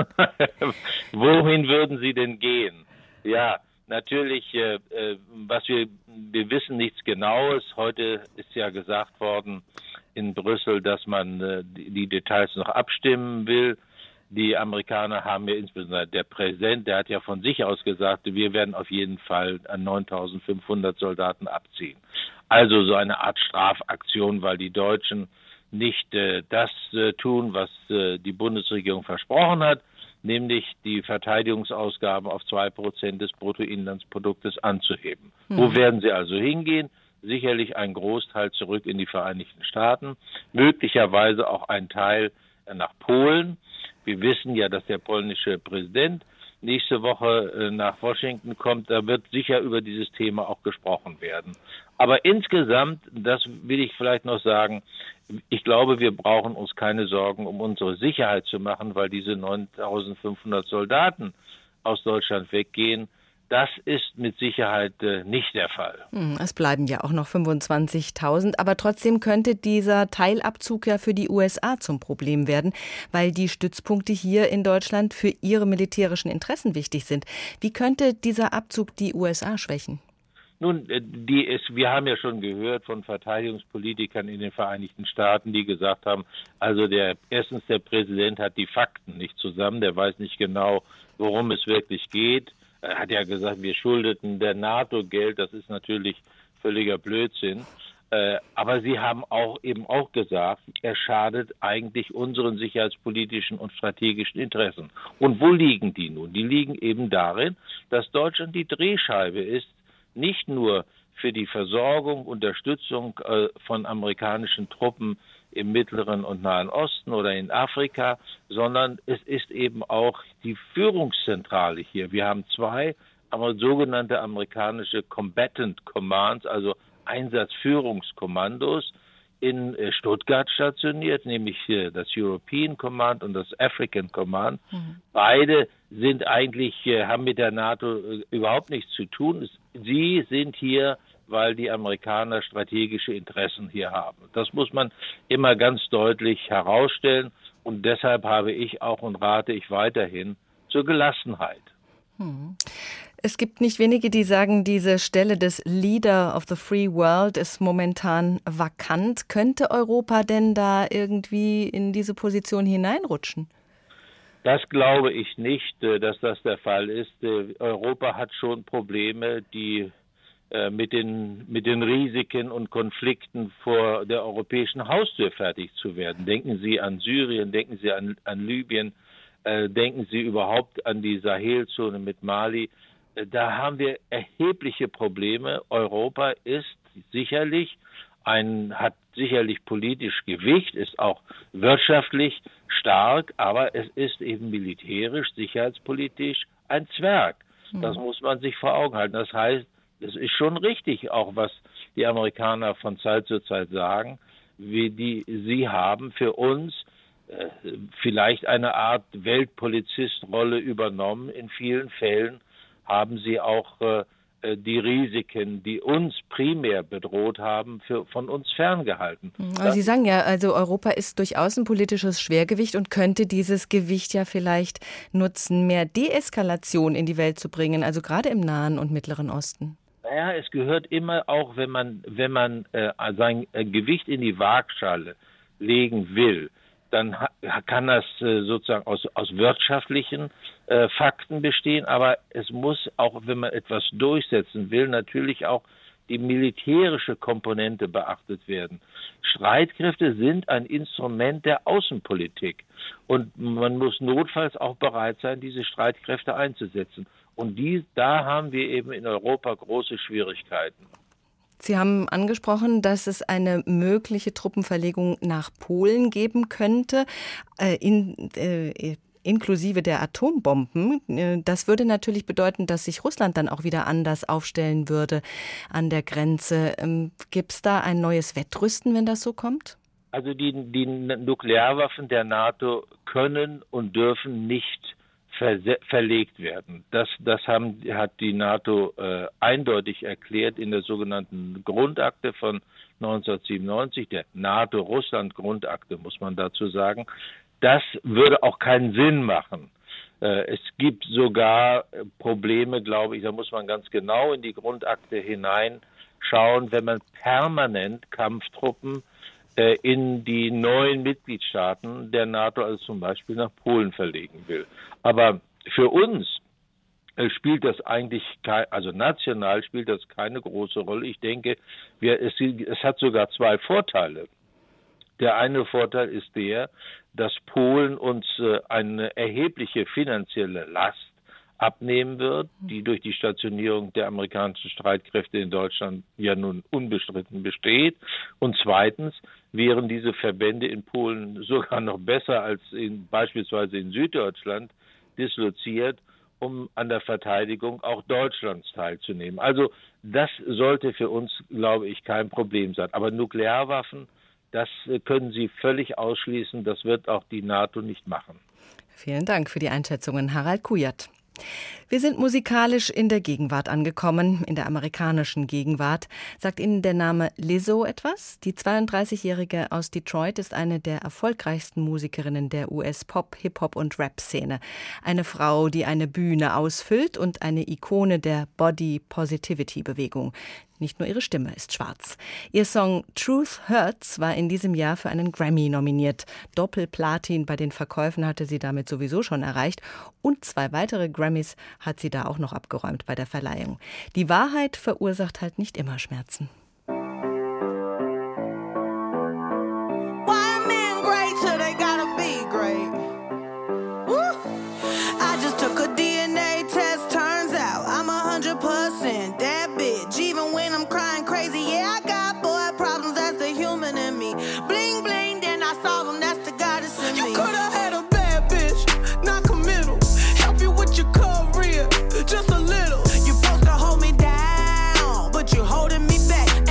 Wohin würden Sie denn gehen? Ja, natürlich, äh, was wir, wir wissen nichts Genaues. Heute ist ja gesagt worden in Brüssel, dass man äh, die, die Details noch abstimmen will. Die Amerikaner haben ja insbesondere, der Präsident, der hat ja von sich aus gesagt, wir werden auf jeden Fall an neuntausendfünfhundert Soldaten abziehen. Also so eine Art Strafaktion, weil die Deutschen nicht äh, das äh, tun, was äh, die Bundesregierung versprochen hat, nämlich die Verteidigungsausgaben auf zwei Prozent des Bruttoinlandsproduktes anzuheben. Hm. Wo werden sie also hingehen? Sicherlich ein Großteil zurück in die Vereinigten Staaten, möglicherweise auch ein Teil nach Polen. Wir wissen ja, dass der polnische Präsident nächste Woche nach Washington kommt. Da wird sicher über dieses Thema auch gesprochen werden. Aber insgesamt, das will ich vielleicht noch sagen, ich glaube, wir brauchen uns keine Sorgen um unsere Sicherheit zu machen, weil diese neuntausendfünfhundert Soldaten aus Deutschland weggehen. Das ist mit Sicherheit äh, nicht der Fall. Es bleiben ja auch noch fünfundzwanzigtausend, aber trotzdem könnte dieser Teilabzug ja für die U S A zum Problem werden, weil die Stützpunkte hier in Deutschland für ihre militärischen Interessen wichtig sind. Wie könnte dieser Abzug die U S A schwächen? Nun, die ist, wir haben ja schon gehört von Verteidigungspolitikern in den Vereinigten Staaten, die gesagt haben, also der erstens der Präsident hat die Fakten nicht zusammen, der weiß nicht genau, worum es wirklich geht. Er hat ja gesagt, wir schuldeten der NATO Geld, das ist natürlich völliger Blödsinn. Äh, aber sie haben auch eben auch gesagt, er schadet eigentlich unseren sicherheitspolitischen und strategischen Interessen. Und wo liegen die nun? Die liegen eben darin, dass Deutschland die Drehscheibe ist, nicht nur für die Versorgung, Unterstützung äh, von amerikanischen Truppen im Mittleren und Nahen Osten oder in Afrika, sondern es ist eben auch die Führungszentrale hier. Wir haben zwei aber sogenannte amerikanische Combatant Commands, also Einsatzführungskommandos, in Stuttgart stationiert, nämlich das European Command und das African Command. Mhm. Beide sind eigentlich, haben mit der NATO überhaupt nichts zu tun. Sie sind hier, weil die Amerikaner strategische Interessen hier haben. Das muss man immer ganz deutlich herausstellen. Und deshalb habe ich auch und rate ich weiterhin zur Gelassenheit. Hm. Es gibt nicht wenige, die sagen, diese Stelle des Leader of the Free World ist momentan vakant. Könnte Europa denn da irgendwie in diese Position hineinrutschen? Das glaube ich nicht, dass das der Fall ist. Europa hat schon Probleme, die mit den, mit den Risiken und Konflikten vor der europäischen Haustür fertig zu werden. Denken Sie an Syrien, denken Sie an, an Libyen, äh, denken Sie überhaupt an die Sahelzone mit Mali. Äh, da haben wir erhebliche Probleme. Europa ist sicherlich ein, hat sicherlich politisch Gewicht, ist auch wirtschaftlich stark, aber es ist eben militärisch, sicherheitspolitisch ein Zwerg. Das muss man sich vor Augen halten. Das heißt, es ist schon richtig, auch was die Amerikaner von Zeit zu Zeit sagen, wie die sie haben für uns äh, vielleicht eine Art Weltpolizistrolle übernommen. In vielen Fällen haben sie auch äh, die Risiken, die uns primär bedroht haben, für, von uns ferngehalten. Aber Sie sagen ja, also Europa ist durch außenpolitisches Schwergewicht und könnte dieses Gewicht ja vielleicht nutzen, mehr Deeskalation in die Welt zu bringen, also gerade im Nahen und Mittleren Osten. Naja, es gehört immer auch, wenn man, wenn man äh, sein äh, Gewicht in die Waagschale legen will, dann ha- kann das äh, sozusagen aus, aus wirtschaftlichen äh, Fakten bestehen, aber es muss auch, wenn man etwas durchsetzen will, natürlich auch die militärische Komponente beachtet werden. Streitkräfte sind ein Instrument der Außenpolitik und man muss notfalls auch bereit sein, diese Streitkräfte einzusetzen. Und die, da haben wir eben in Europa große Schwierigkeiten. Sie haben angesprochen, dass es eine mögliche Truppenverlegung nach Polen geben könnte, äh, in, äh, inklusive der Atombomben. Das würde natürlich bedeuten, dass sich Russland dann auch wieder anders aufstellen würde an der Grenze. Ähm, gibt es da ein neues Wettrüsten, wenn das so kommt? Also die, die Nuklearwaffen der NATO können und dürfen nicht Ver- verlegt werden. Das, das haben, hat die NATO äh, eindeutig erklärt in der sogenannten Grundakte von neunzehnhundertsiebenundneunzig, der NATO-Russland-Grundakte, muss man dazu sagen. Das würde auch keinen Sinn machen. Äh, es gibt sogar Probleme, glaube ich, da muss man ganz genau in die Grundakte hineinschauen, wenn man permanent Kampftruppen in die neuen Mitgliedstaaten der NATO, also zum Beispiel nach Polen verlegen will. Aber für uns spielt das eigentlich, kein, also national spielt das keine große Rolle. Ich denke, wir, es, es hat sogar zwei Vorteile. Der eine Vorteil ist der, dass Polen uns eine erhebliche finanzielle Last abnehmen wird, die durch die Stationierung der amerikanischen Streitkräfte in Deutschland ja nun unbestritten besteht. Und zweitens wären diese Verbände in Polen sogar noch besser als in, beispielsweise in Süddeutschland disloziert, um an der Verteidigung auch Deutschlands teilzunehmen. Also das sollte für uns, glaube ich, kein Problem sein. Aber Nuklearwaffen, das können Sie völlig ausschließen. Das wird auch die NATO nicht machen. Vielen Dank für die Einschätzungen, Harald Kujat. Wir sind musikalisch in der Gegenwart angekommen, in der amerikanischen Gegenwart. Sagt Ihnen der Name Lizzo etwas? Die zweiunddreißigjährige aus Detroit ist eine der erfolgreichsten Musikerinnen der U S-Pop-, Hip-Hop- und Rap-Szene. Eine Frau, die eine Bühne ausfüllt und eine Ikone der Body-Positivity-Bewegung. Nicht nur ihre Stimme ist schwarz. Ihr Song Truth Hurts war in diesem Jahr für einen Grammy nominiert. Doppelplatin bei den Verkäufen hatte sie damit sowieso schon erreicht. Und zwei weitere Grammys hat sie da auch noch abgeräumt bei der Verleihung. Die Wahrheit verursacht halt nicht immer Schmerzen. Just a little. You're supposed to hold me down, but you're holding me back.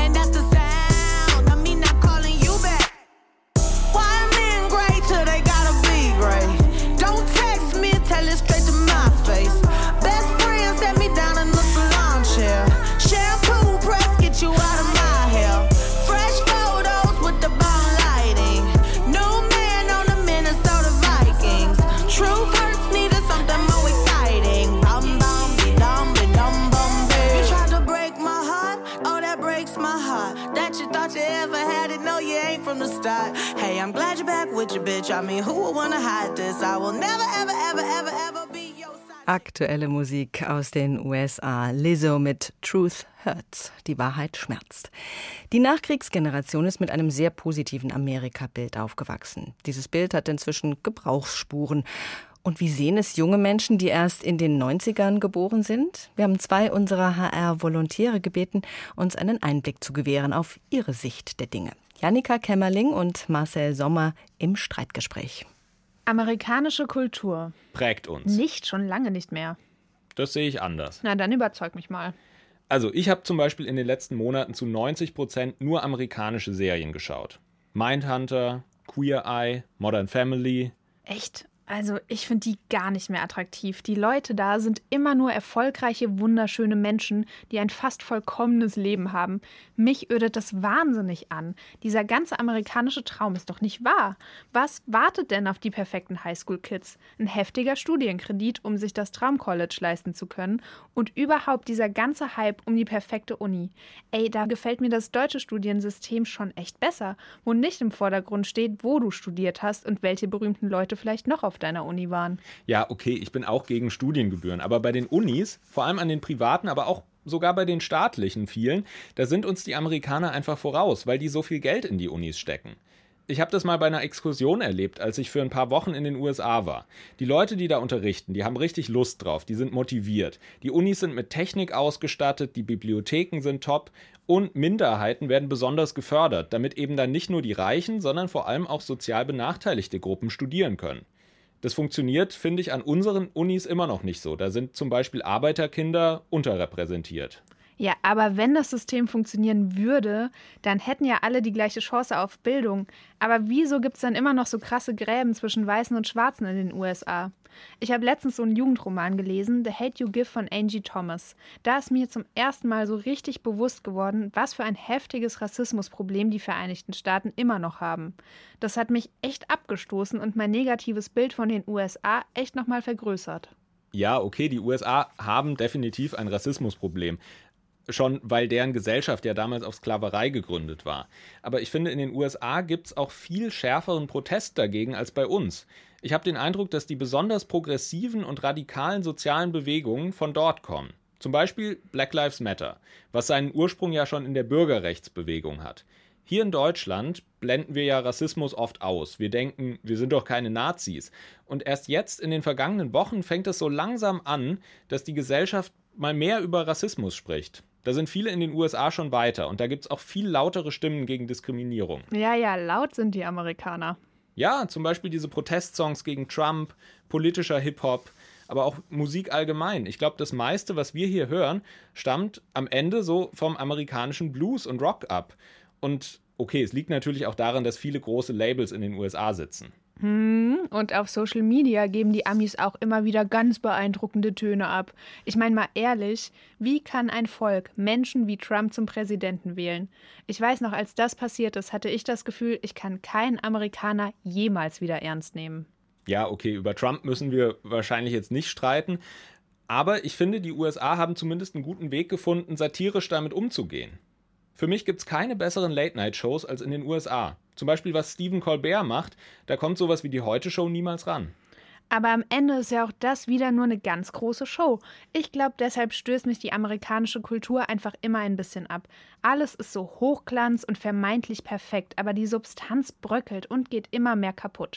my heart that you thought you ever had it. No, you ain't from the start. Hey, I'm glad you're back with your bitch. I mean, who would wanna hide this? I will never, ever, ever, ever, ever be your side. Aktuelle Musik aus den U S A. Lizzo mit Truth Hurts. Die Wahrheit schmerzt. Die Nachkriegsgeneration ist mit einem sehr positiven Amerika-Bild aufgewachsen. Dieses Bild hat inzwischen Gebrauchsspuren. Und wie sehen es junge Menschen, die erst in den neunzigern geboren sind? Wir haben zwei unserer H R-Volontäre gebeten, uns einen Einblick zu gewähren auf ihre Sicht der Dinge. Jannika Kämmerling und Marcel Sommer im Streitgespräch. Amerikanische Kultur prägt uns. Nicht, schon lange nicht mehr. Das sehe ich anders. Na, dann überzeug mich mal. Also, ich habe zum Beispiel in den letzten Monaten zu neunzig Prozent nur amerikanische Serien geschaut. Mindhunter, Queer Eye, Modern Family. Echt? Also ich finde die gar nicht mehr attraktiv. Die Leute da sind immer nur erfolgreiche, wunderschöne Menschen, die ein fast vollkommenes Leben haben. Mich ödet das wahnsinnig an. Dieser ganze amerikanische Traum ist doch nicht wahr. Was wartet denn auf die perfekten Highschool-Kids? Ein heftiger Studienkredit, um sich das Traumcollege leisten zu können. Und überhaupt dieser ganze Hype um die perfekte Uni. Ey, da gefällt mir das deutsche Studiensystem schon echt besser, wo nicht im Vordergrund steht, wo du studiert hast und welche berühmten Leute vielleicht noch auf deiner Uni waren. Ja, okay, ich bin auch gegen Studiengebühren, aber bei den Unis, vor allem an den privaten, aber auch sogar bei den staatlichen vielen, da sind uns die Amerikaner einfach voraus, weil die so viel Geld in die Unis stecken. Ich habe das mal bei einer Exkursion erlebt, als ich für ein paar Wochen in den U S A war. Die Leute, die da unterrichten, die haben richtig Lust drauf, die sind motiviert. Die Unis sind mit Technik ausgestattet, die Bibliotheken sind top und Minderheiten werden besonders gefördert, damit eben dann nicht nur die Reichen, sondern vor allem auch sozial benachteiligte Gruppen studieren können. Das funktioniert, finde ich, an unseren Unis immer noch nicht so. Da sind zum Beispiel Arbeiterkinder unterrepräsentiert. Ja, aber wenn das System funktionieren würde, dann hätten ja alle die gleiche Chance auf Bildung. Aber wieso gibt es dann immer noch so krasse Gräben zwischen Weißen und Schwarzen in den U S A? Ich habe letztens so einen Jugendroman gelesen, The Hate You Give von Angie Thomas. Da ist mir zum ersten Mal so richtig bewusst geworden, was für ein heftiges Rassismusproblem die Vereinigten Staaten immer noch haben. Das hat mich echt abgestoßen und mein negatives Bild von den U S A echt nochmal vergrößert. Ja, okay, die U S A haben definitiv ein Rassismusproblem. Schon weil deren Gesellschaft ja damals auf Sklaverei gegründet war. Aber ich finde, in den U S A gibt es auch viel schärferen Protest dagegen als bei uns. Ich habe den Eindruck, dass die besonders progressiven und radikalen sozialen Bewegungen von dort kommen. Zum Beispiel Black Lives Matter, was seinen Ursprung ja schon in der Bürgerrechtsbewegung hat. Hier in Deutschland blenden wir ja Rassismus oft aus. Wir denken, wir sind doch keine Nazis. Und erst jetzt in den vergangenen Wochen fängt es so langsam an, dass die Gesellschaft mal mehr über Rassismus spricht. Da sind viele in den U S A schon weiter und da gibt es auch viel lautere Stimmen gegen Diskriminierung. Ja, ja, laut sind die Amerikaner. Ja, zum Beispiel diese Protestsongs gegen Trump, politischer Hip-Hop, aber auch Musik allgemein. Ich glaube, das meiste, was wir hier hören, stammt am Ende so vom amerikanischen Blues und Rock ab. Und okay, es liegt natürlich auch daran, dass viele große Labels in den U S A sitzen. Hm, und auf Social Media geben die Amis auch immer wieder ganz beeindruckende Töne ab. Ich meine mal ehrlich, wie kann ein Volk Menschen wie Trump zum Präsidenten wählen? Ich weiß noch, als das passiert ist, hatte ich das Gefühl, ich kann keinen Amerikaner jemals wieder ernst nehmen. Ja, okay, über Trump müssen wir wahrscheinlich jetzt nicht streiten. Aber ich finde, die U S A haben zumindest einen guten Weg gefunden, satirisch damit umzugehen. Für mich gibt es keine besseren Late-Night-Shows als in den U S A. Zum Beispiel, was Stephen Colbert macht, da kommt sowas wie die Heute-Show niemals ran. Aber am Ende ist ja auch das wieder nur eine ganz große Show. Ich glaube, deshalb stößt mich die amerikanische Kultur einfach immer ein bisschen ab. Alles ist so Hochglanz und vermeintlich perfekt, aber die Substanz bröckelt und geht immer mehr kaputt.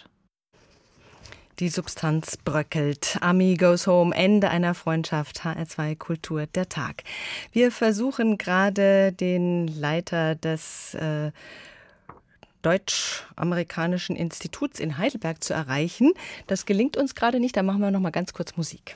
Die Substanz bröckelt. Ami goes home. Ende einer Freundschaft. H R zwei Kultur, der Tag. Wir versuchen gerade den Leiter des äh, Deutsch-Amerikanischen Instituts in Heidelberg zu erreichen. Das gelingt uns gerade nicht. Da machen wir noch mal ganz kurz Musik.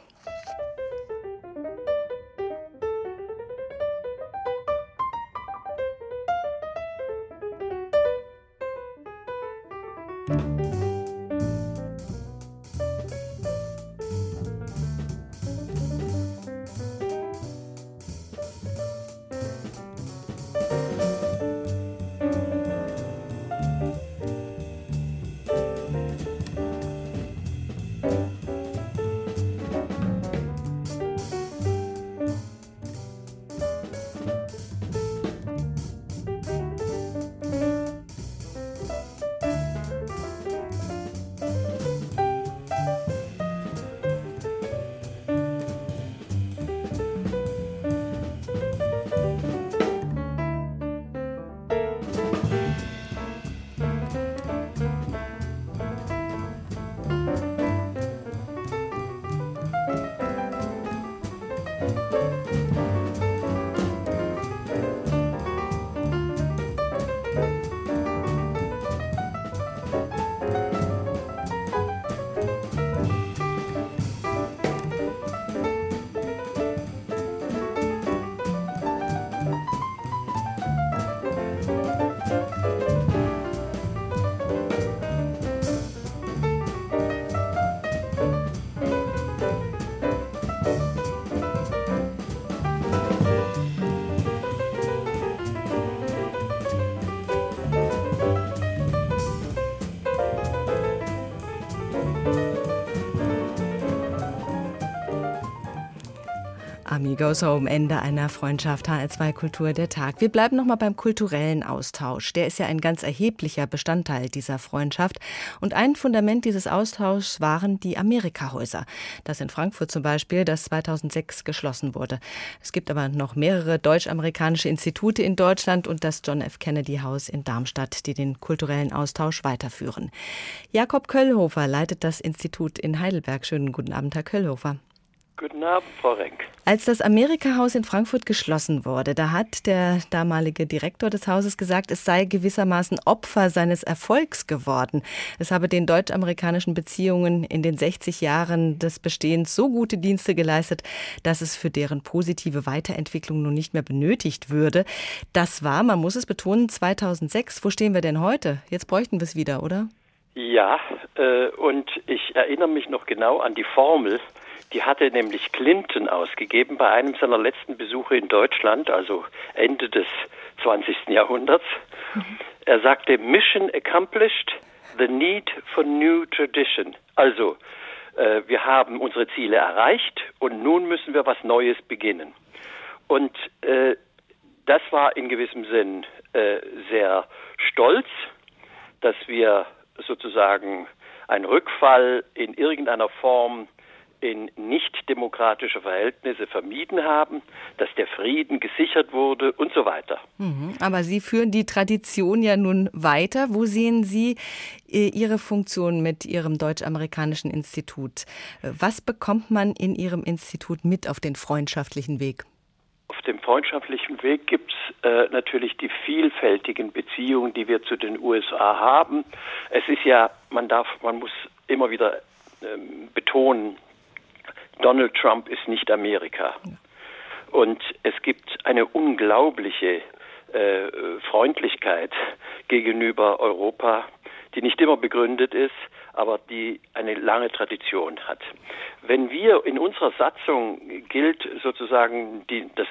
Goes Home, Ende einer Freundschaft. H R zwei Kultur, der Tag. Wir bleiben noch mal beim kulturellen Austausch. Der ist ja ein ganz erheblicher Bestandteil dieser Freundschaft. Und ein Fundament dieses Austauschs waren die Amerika-Häuser. Das in Frankfurt zum Beispiel, das zweitausendsechs geschlossen wurde. Es gibt aber noch mehrere deutsch-amerikanische Institute in Deutschland und das John F. Kennedy Haus in Darmstadt, die den kulturellen Austausch weiterführen. Jakob Köllhofer leitet das Institut in Heidelberg. Schönen guten Abend, Herr Köllhofer. Guten Abend, Frau Renk. Als das Amerika-Haus in Frankfurt geschlossen wurde, da hat der damalige Direktor des Hauses gesagt, es sei gewissermaßen Opfer seines Erfolgs geworden. Es habe den deutsch-amerikanischen Beziehungen in den sechzig Jahren des Bestehens so gute Dienste geleistet, dass es für deren positive Weiterentwicklung nun nicht mehr benötigt würde. Das war, man muss es betonen, zweitausendsechs. Wo stehen wir denn heute? Jetzt bräuchten wir es wieder, oder? Ja, äh, und ich erinnere mich noch genau an die Formel. Die hatte nämlich Clinton ausgegeben bei einem seiner letzten Besuche in Deutschland, also Ende des zwanzigsten Jahrhunderts. Mhm. Er sagte, Mission accomplished, the need for new tradition. Also, äh, wir haben unsere Ziele erreicht und nun müssen wir was Neues beginnen. Und äh, das war in gewissem Sinn äh, sehr stolz, dass wir sozusagen einen Rückfall in irgendeiner Form in nicht-demokratische Verhältnisse vermieden haben, dass der Frieden gesichert wurde und so weiter. Mhm, aber Sie führen die Tradition ja nun weiter. Wo sehen Sie äh, Ihre Funktion mit Ihrem deutsch-amerikanischen Institut? Was bekommt man in Ihrem Institut mit auf den freundschaftlichen Weg? Auf dem freundschaftlichen Weg gibt es äh, natürlich die vielfältigen Beziehungen, die wir zu den U S A haben. Es ist ja, man darf, man muss immer wieder ähm, betonen, Donald Trump ist nicht Amerika. Und es gibt eine unglaubliche äh, Freundlichkeit gegenüber Europa, die nicht immer begründet ist, aber die eine lange Tradition hat. Wenn wir in unserer Satzung gilt sozusagen die, das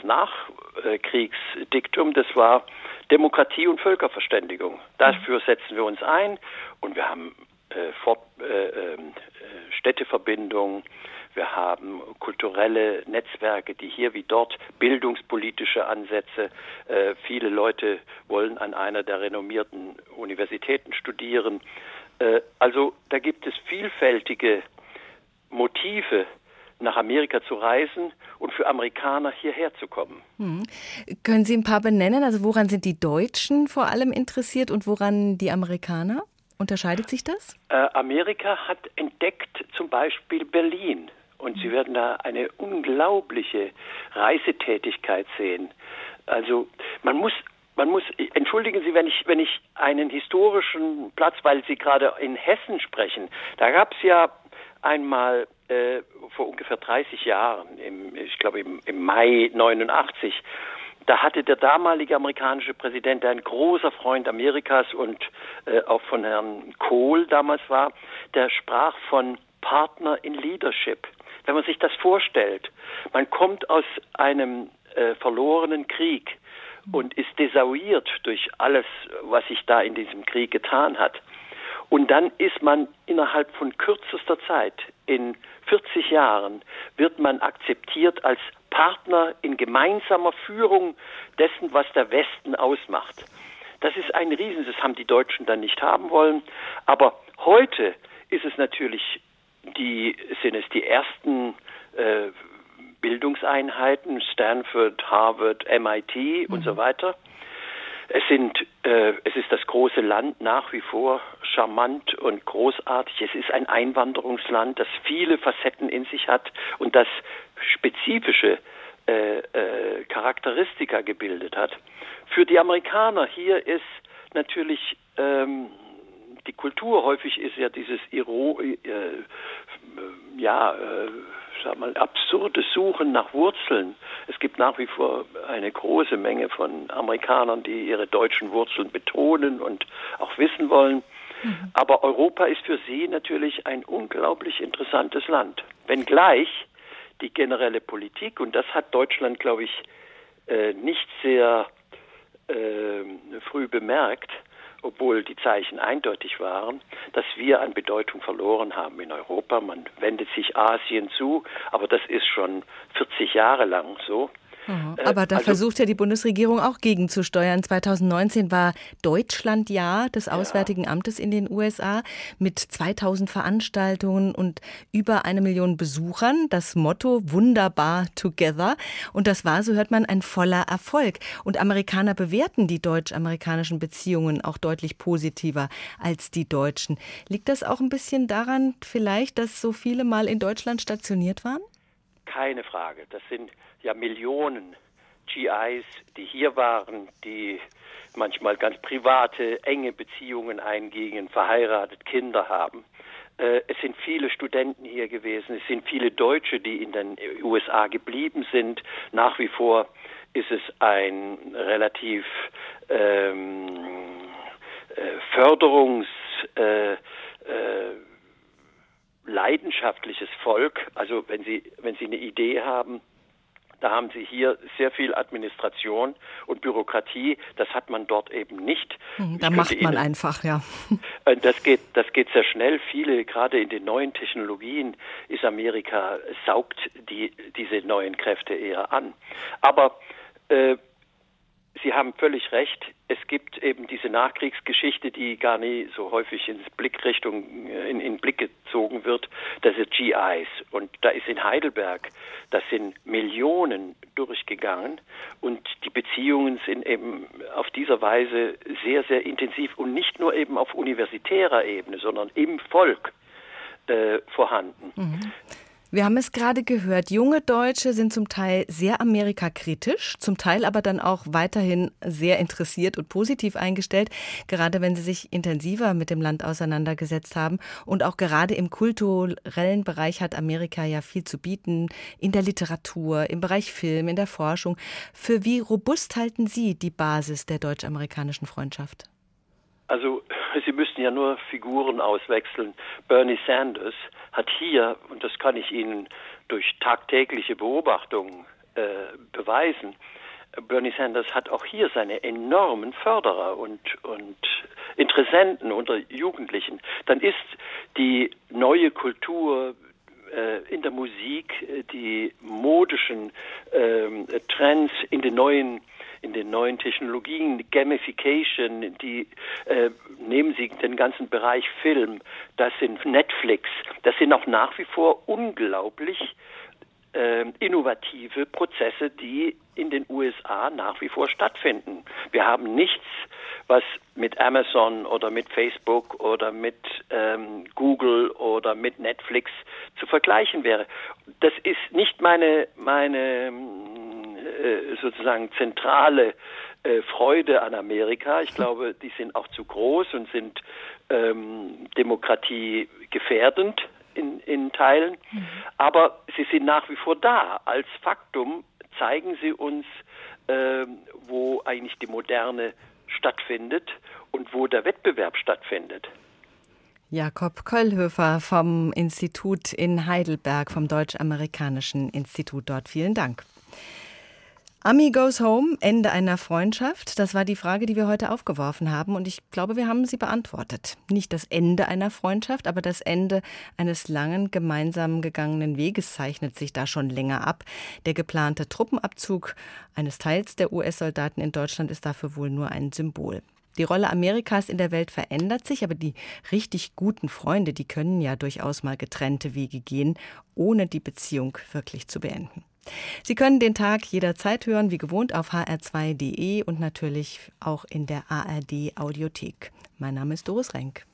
Nachkriegsdiktum, das war Demokratie und Völkerverständigung. Dafür setzen wir uns ein und wir haben äh, Fort, äh, äh, Städteverbindungen. Wir haben kulturelle Netzwerke, die hier wie dort, bildungspolitische Ansätze. Äh, viele Leute wollen an einer der renommierten Universitäten studieren. Äh, also da gibt es vielfältige Motive, nach Amerika zu reisen und für Amerikaner hierher zu kommen. Hm. Können Sie ein paar benennen? Also woran sind die Deutschen vor allem interessiert und woran die Amerikaner? Unterscheidet sich das? Äh, Amerika hat entdeckt zum Beispiel Berlin. Und Sie werden da eine unglaubliche Reisetätigkeit sehen. Also man muss, man muss, entschuldigen Sie, wenn ich, wenn ich einen historischen Platz, weil Sie gerade in Hessen sprechen, da gab es ja einmal äh, vor ungefähr dreißig Jahren, im, ich glaube im, im Mai neunundachtzig, da hatte der damalige amerikanische Präsident, der ein großer Freund Amerikas und äh, auch von Herrn Kohl damals war, der sprach von Partner in Leadership. Wenn man sich das vorstellt, man kommt aus einem äh, verlorenen Krieg und ist desavouiert durch alles, was sich da in diesem Krieg getan hat. Und dann ist man innerhalb von kürzester Zeit, in vierzig Jahren, wird man akzeptiert als Partner in gemeinsamer Führung dessen, was der Westen ausmacht. Das ist ein Riesen, das haben die Deutschen dann nicht haben wollen. Aber heute ist es natürlich Die sind es die ersten äh, Bildungseinheiten, Stanford, Harvard, M I T und mhm. so weiter. Es sind, äh, es ist das große Land nach wie vor charmant und großartig. Es ist ein Einwanderungsland, das viele Facetten in sich hat und das spezifische äh, äh, Charakteristika gebildet hat. Für die Amerikaner hier ist natürlich ähm, die Kultur, häufig ist ja dieses Iro, äh, ja, äh, sag mal, absurdes Suchen nach Wurzeln. Es gibt nach wie vor eine große Menge von Amerikanern, die ihre deutschen Wurzeln betonen und auch wissen wollen. Mhm. Aber Europa ist für sie natürlich ein unglaublich interessantes Land. Wenngleich die generelle Politik, und das hat Deutschland, glaube ich, äh, nicht sehr äh, früh bemerkt, obwohl die Zeichen eindeutig waren, dass wir an Bedeutung verloren haben in Europa. Man wendet sich Asien zu, aber das ist schon vierzig Jahre lang so. Aber da also, versucht ja die Bundesregierung auch gegenzusteuern. zweitausendneunzehn war Deutschlandjahr des Auswärtigen Amtes in den U S A mit zweitausend Veranstaltungen und über eine Million Besuchern. Das Motto Wunderbar Together. Und das war, so hört man, ein voller Erfolg. Und Amerikaner bewerten die deutsch-amerikanischen Beziehungen auch deutlich positiver als die Deutschen. Liegt das auch ein bisschen daran vielleicht, dass so viele mal in Deutschland stationiert waren? Keine Frage. Das sind ja Millionen G Is, die hier waren, die manchmal ganz private, enge Beziehungen eingingen, verheiratet, Kinder haben. Äh, es sind viele Studenten hier gewesen, es sind viele Deutsche, die in den U S A geblieben sind. Nach wie vor ist es ein relativ ähm, äh, Förderungs- äh, äh, leidenschaftliches Volk. Also wenn Sie, wenn Sie eine Idee haben, da haben Sie hier sehr viel Administration und Bürokratie. Das hat man dort eben nicht. Da macht man Ihnen, einfach, ja. Das geht, das geht sehr schnell. Viele, gerade in den neuen Technologien, ist Amerika, saugt die, diese neuen Kräfte eher an. Aber äh, Sie haben völlig recht. Es gibt eben diese Nachkriegsgeschichte, die gar nie so häufig ins Blickrichtung, in, in Blick gezogen wird. Das sind G Is. Und da ist in Heidelberg, das sind Millionen durchgegangen. Und die Beziehungen sind eben auf dieser Weise sehr, sehr intensiv und nicht nur eben auf universitärer Ebene, sondern im Volk äh, vorhanden. Mhm. Wir haben es gerade gehört, junge Deutsche sind zum Teil sehr amerikakritisch, zum Teil aber dann auch weiterhin sehr interessiert und positiv eingestellt, gerade wenn sie sich intensiver mit dem Land auseinandergesetzt haben. Und auch gerade im kulturellen Bereich hat Amerika ja viel zu bieten, in der Literatur, im Bereich Film, in der Forschung. Für wie robust halten Sie die Basis der deutsch-amerikanischen Freundschaft? Also Sie müssten ja nur Figuren auswechseln. Bernie Sanders hat hier, und das kann ich Ihnen durch tagtägliche Beobachtungen äh, beweisen, Bernie Sanders hat auch hier seine enormen Förderer und, und Interessenten unter Jugendlichen. Dann ist die neue Kultur äh, in der Musik, die modischen äh, Trends in den neuen in den neuen Technologien, Gamification, die äh, nehmen Sie den ganzen Bereich Film, das sind Netflix, das sind auch nach wie vor unglaublich äh, innovative Prozesse, die in den U S A nach wie vor stattfinden. Wir haben nichts, was mit Amazon oder mit Facebook oder mit ähm, Google oder mit Netflix zu vergleichen wäre. Das ist nicht meine meine sozusagen zentrale äh, Freude an Amerika. Ich glaube, die sind auch zu groß und sind ähm, demokratiegefährdend in, in Teilen. Mhm. Aber sie sind nach wie vor da. Als Faktum zeigen sie uns, äh, wo eigentlich die Moderne stattfindet und wo der Wettbewerb stattfindet. Jakob Köllhöfer vom Institut in Heidelberg, vom Deutsch-Amerikanischen Institut dort. Vielen Dank. Ami Goes Home, Ende einer Freundschaft. Das war die Frage, die wir heute aufgeworfen haben. Und ich glaube, wir haben sie beantwortet. Nicht das Ende einer Freundschaft, aber das Ende eines langen gemeinsam gegangenen Weges zeichnet sich da schon länger ab. Der geplante Truppenabzug eines Teils der U S-Soldaten in Deutschland ist dafür wohl nur ein Symbol. Die Rolle Amerikas in der Welt verändert sich, aber die richtig guten Freunde, die können ja durchaus mal getrennte Wege gehen, ohne die Beziehung wirklich zu beenden. Sie können den Tag jederzeit hören, wie gewohnt, auf h r zwei punkt d e und natürlich auch in der A R D Audiothek. Mein Name ist Doris Renk.